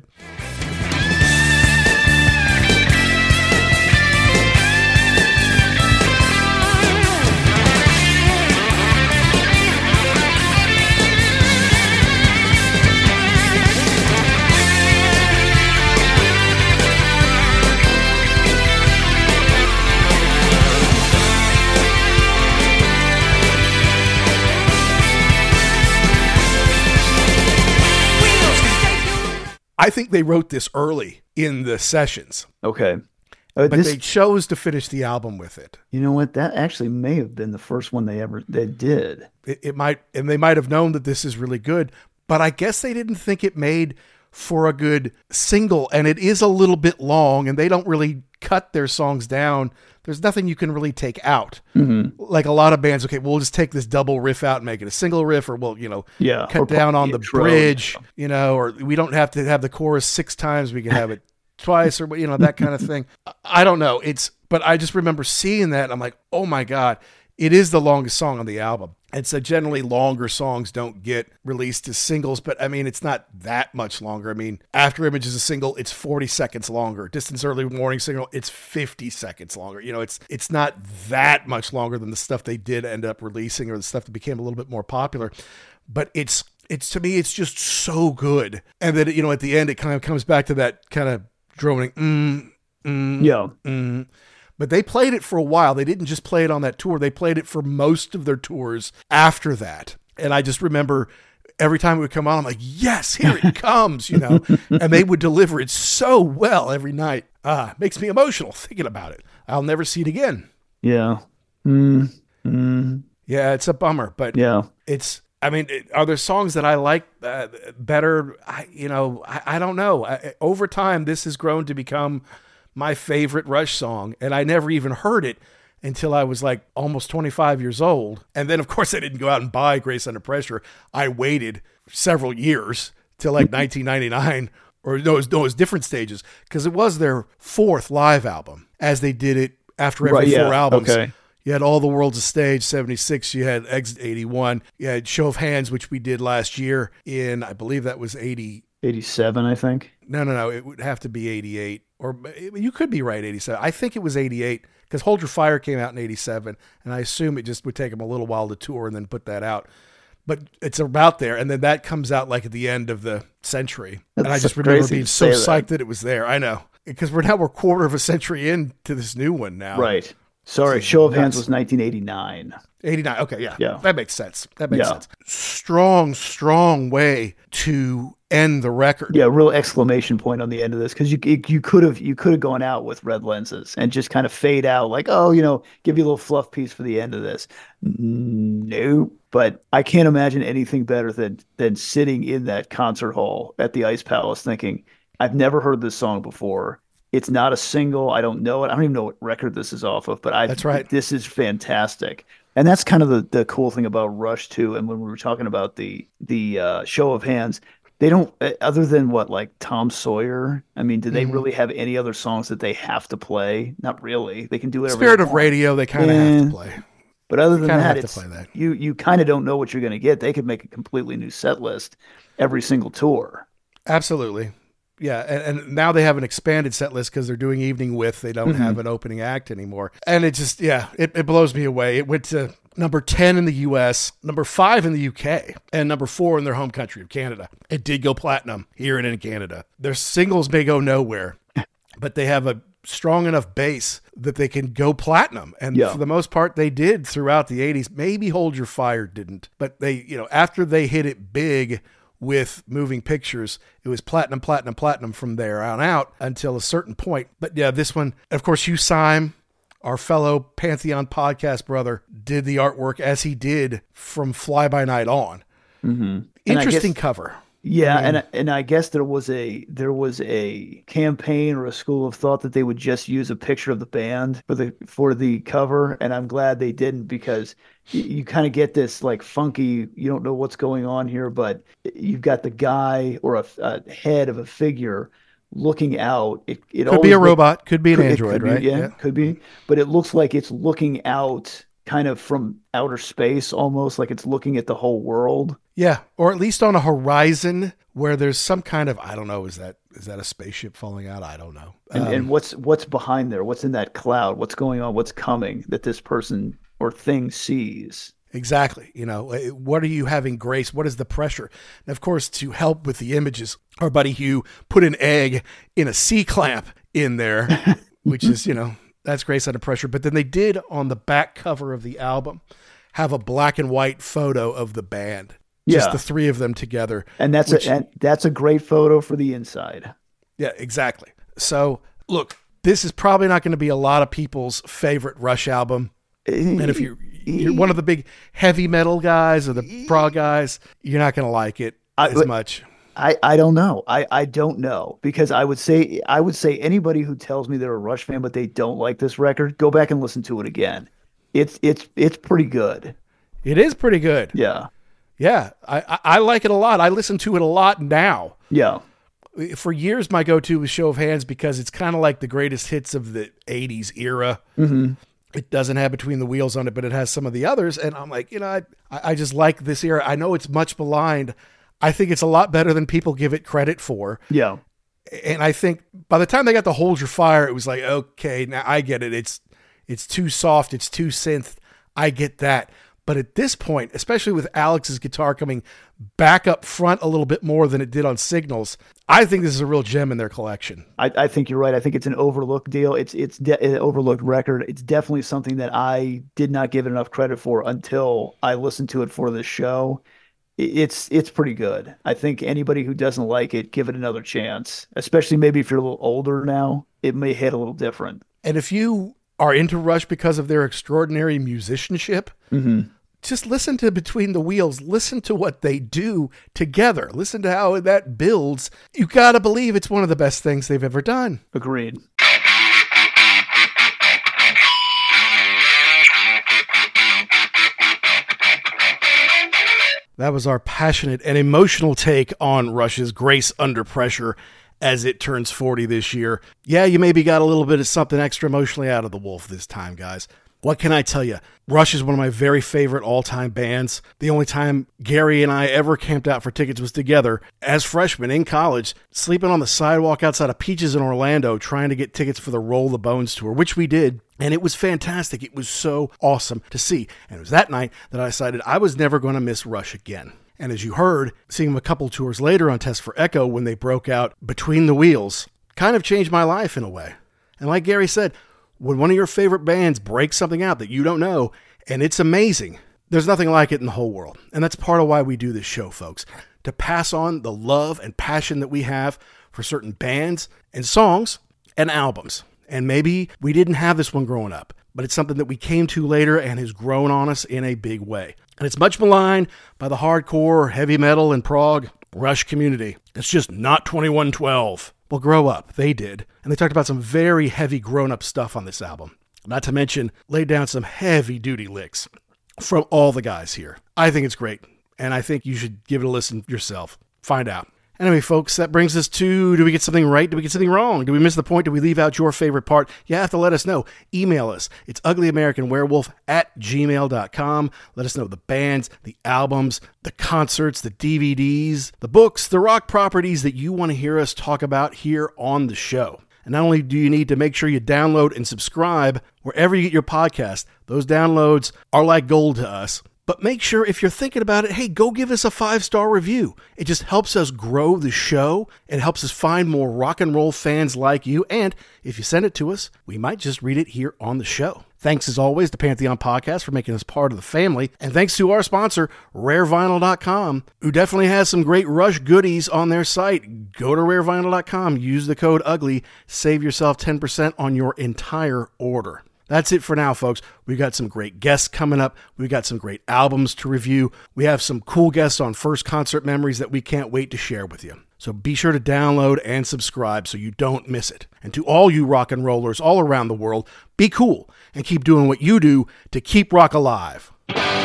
I think they wrote this early in the sessions, Okay. Uh, but this, they chose to finish the album with it. you know what? That actually may have been the first one they ever they did. It, it might, and they might have known that this is really good, but I guess they didn't think it made for a good single. And it is a little bit long, and they don't really cut their songs down. There's nothing you can really take out. Mhm. Like a lot of bands, okay, we'll just take this double riff out and make it a single riff, or we'll, you know, Yeah, or cut put down the on the intro, bridge, you know, or we don't have to have the chorus six times. We can have it twice, or, you know, that kind of thing. I don't know. It's, but I just remember seeing that. And I'm like, oh my God, it is the longest song on the album. And so generally longer songs don't get released as singles, but I mean, it's not that much longer. I mean, After Image is a single, it's forty seconds longer. Distance Early Warning single, it's fifty seconds longer. You know, it's, it's not that much longer than the stuff they did end up releasing, or the stuff that became a little bit more popular, but it's, it's, to me, it's just so good. And then, you know, at the end, it kind of comes back to that kind of droning, mm, mm, Yeah. mm. But they played it for a while. They didn't just play it on that tour. They played it for most of their tours after that. And I just remember every time it would come on, I'm like, yes, here it comes, you know, and they would deliver it so well every night. Ah, it makes me emotional thinking about it. I'll never see it again. Yeah. Mm, mm, Yeah, it's a bummer, but yeah. it's, I mean, it- are there songs that I like uh, better? I, you know, I, I don't know. I, over time, this has grown to become my favorite Rush song, and I never even heard it until I was like almost twenty-five years old. And then, of course, I didn't go out and buy Grace Under Pressure. I waited several years till like nineteen ninety-nine, or no, it was, no, it was different stages, because it was their fourth live album, as they did it after every Right, yeah, four albums. okay. You had All the World's a Stage, seventy-six. You had Exit, eighty-one. You had Show of Hands, which we did last year in, I believe that was eighty. eighty-seven, I think. No, no, no. It would have to be eighty-eight. Or you could be right, eighty-seven. I think it was eighty-eight, because Hold Your Fire came out in eighty-seven. And I assume it just would take them a little while to tour and then put that out. But it's about there. And then that comes out like at the end of the century. That's and I just so remember crazy being to so say psyched that. that it was there. I know. Because we're now, we're quarter of a century into this new one now. Right. Sorry, Show of Hands was nineteen eighty-nine. eighty-nine. Okay, yeah. Yeah. That makes sense. That makes Yeah. sense. Strong, strong way to end the record. Yeah, real exclamation point on the end of this, because you you could have you could have gone out with Red Lenses and just kind of fade out like, oh, you know, give you a little fluff piece for the end of this. No, but I can't imagine anything better than than sitting in that concert hall at the Ice Palace thinking, I've never heard this song before. It's not a single. I don't know it. I don't even know what record this is off of, but I That's right. This is fantastic. And that's kind of the, the cool thing about Rush too. And when we were talking about the the uh, Show of Hands, they don't, other than what, like Tom Sawyer. I mean, do they Mhm. really have any other songs that they have to play? Not really. They can do whatever. Spirit they of want. Radio, they kind of Yeah. have to play. But other than Kinda that, have to it's, play that. you you kind of don't know what you're going to get. They could make a completely new set list every single tour. Absolutely. Yeah, and, and now they have an expanded set list because they're doing Evening With. They don't Mhm. have an opening act anymore. And it just, yeah, it, it blows me away. It went to number ten in the U S, number five in the U K, and number four in their home country of Canada. It did go platinum here and in Canada. Their singles may go nowhere, but they have a strong enough base that they can go platinum. And Yeah. for the most part, they did throughout the eighties. Maybe Hold Your Fire didn't, but they, you know, after they hit it big with Moving Pictures, it was platinum, platinum, platinum from there on out until a certain point. But yeah, this one, of course, Hugh Syme, our fellow Pantheon podcast brother, did the artwork as he did from Fly By Night on. Mm-hmm. Interesting cover. Yeah, I mean- and and I guess there was a there was a campaign or a school of thought that they would just use a picture of the band for the for the cover, and I'm glad they didn't, because you, you kind of get this like funky, you don't know what's going on here, but you've got the guy or a, a head of a figure looking out. It, it Could be always a look- robot, could be an could- it android, could be, right? Yeah, Yeah. could be, but it looks like it's looking out kind of from outer space, almost like it's looking at the whole world. Yeah, or at least on a horizon where there's some kind of, I don't know, is that is that a spaceship falling out? I don't know. And, Um, and what's what's behind there? What's in that cloud? What's going on? What's coming that this person or thing sees? Exactly. You know, uh, what are you having grace? What is the pressure? And of course, to help with the images, our buddy Hugh put an egg in a C-clamp in there, which is, you know, that's grace under pressure. But then they did on the back cover of the album have a black and white photo of the band. Just Yeah. the three of them together. And that's which- a and that's a great photo for the inside. Yeah, exactly. So look, this is probably not going to be a lot of people's favorite Rush album. And if you're, you're one of the big heavy metal guys or the prog guys, you're not going to like it I- as but- much. I, I don't know. I, I don't know, because I would say I would say anybody who tells me they're a Rush fan but they don't like this record, go back and listen to it again. It's it's it's pretty good. It is pretty good. Yeah. Yeah, I, I, I like it a lot. I listen to it a lot now. Yeah. For years, my go-to was Show of Hands because it's kind of like the greatest hits of the eighties era. Mm-hmm. It doesn't have Between the Wheels on it, but it has some of the others. And I'm like, you know, I, I just like this era. I know it's much maligned. I think it's a lot better than people give it credit for. Yeah. And I think by the time they got to Hold Your Fire, it was like, okay, now I get it. It's it's too soft. It's too synth. I get that. But at this point, especially with Alex's guitar coming back up front a little bit more than it did on Signals, I think this is a real gem in their collection. I, I think you're right. I think it's an overlooked deal. It's it's de- an overlooked record. It's definitely something that I did not give it enough credit for until I listened to it for this show. I- It's it's pretty good. I think anybody who doesn't like it, give it another chance. Especially maybe if you're a little older now, it may hit a little different. And if you are into Rush because of their extraordinary musicianship, Mm-hmm. just listen to Between the Wheels. Listen to what they do together. Listen to how that builds. You got to believe it's one of the best things they've ever done. Agreed. That was our passionate and emotional take on Rush's Grace Under Pressure as it turns forty this year. Yeah, you maybe got a little bit of something extra emotionally out of the Wolf this time, guys. What can I tell you? Rush is one of my very favorite all-time bands. The only time Gary and I ever camped out for tickets was together as freshmen in college, sleeping on the sidewalk outside of Peaches in Orlando, trying to get tickets for the Roll the Bones tour, which we did. And it was fantastic. It was so awesome to see. And it was that night that I decided I was never going to miss Rush again. And as you heard, seeing them a couple tours later on Test for Echo when they broke out Between the Wheels kind of changed my life in a way. And like Gary said, when one of your favorite bands breaks something out that you don't know, and it's amazing. There's nothing like it in the whole world. And that's part of why we do this show, folks, to pass on the love and passion that we have for certain bands and songs and albums. And maybe we didn't have this one growing up, but it's something that we came to later and has grown on us in a big way. And it's much maligned by the hardcore, heavy metal, and prog Rush community. It's just not twenty-one twelve. Well, grow up. They did. And they talked about some very heavy grown-up stuff on this album. Not to mention, laid down some heavy-duty licks from all the guys here. I think it's great, and I think you should give it a listen yourself. Find out. Anyway, folks, that brings us to, do we get something right? Do we get something wrong? Do we miss the point? Do we leave out your favorite part? You have to let us know. Email us. It's uglyamericanwerewolf at gmail dot com. Let us know the bands, the albums, the concerts, the D V Ds, the books, the rock properties that you want to hear us talk about here on the show. And not only do you need to make sure you download and subscribe wherever you get your podcast, those downloads are like gold to us. But make sure if you're thinking about it, hey, go give us a five-star review. It just helps us grow the show and helps us find more rock and roll fans like you. And if you send it to us, we might just read it here on the show. Thanks as always to Pantheon Podcast for making us part of the family. And thanks to our sponsor, rare vinyl dot com, who definitely has some great Rush goodies on their site. Go to rare vinyl dot com, use the code UGLY, save yourself ten percent on your entire order. That's it for now, folks. We've got some great guests coming up. We've got some great albums to review. We have some cool guests on first concert memories that we can't wait to share with you. So be sure to download and subscribe so you don't miss it. And to all you rock and rollers all around the world, be cool and keep doing what you do to keep rock alive.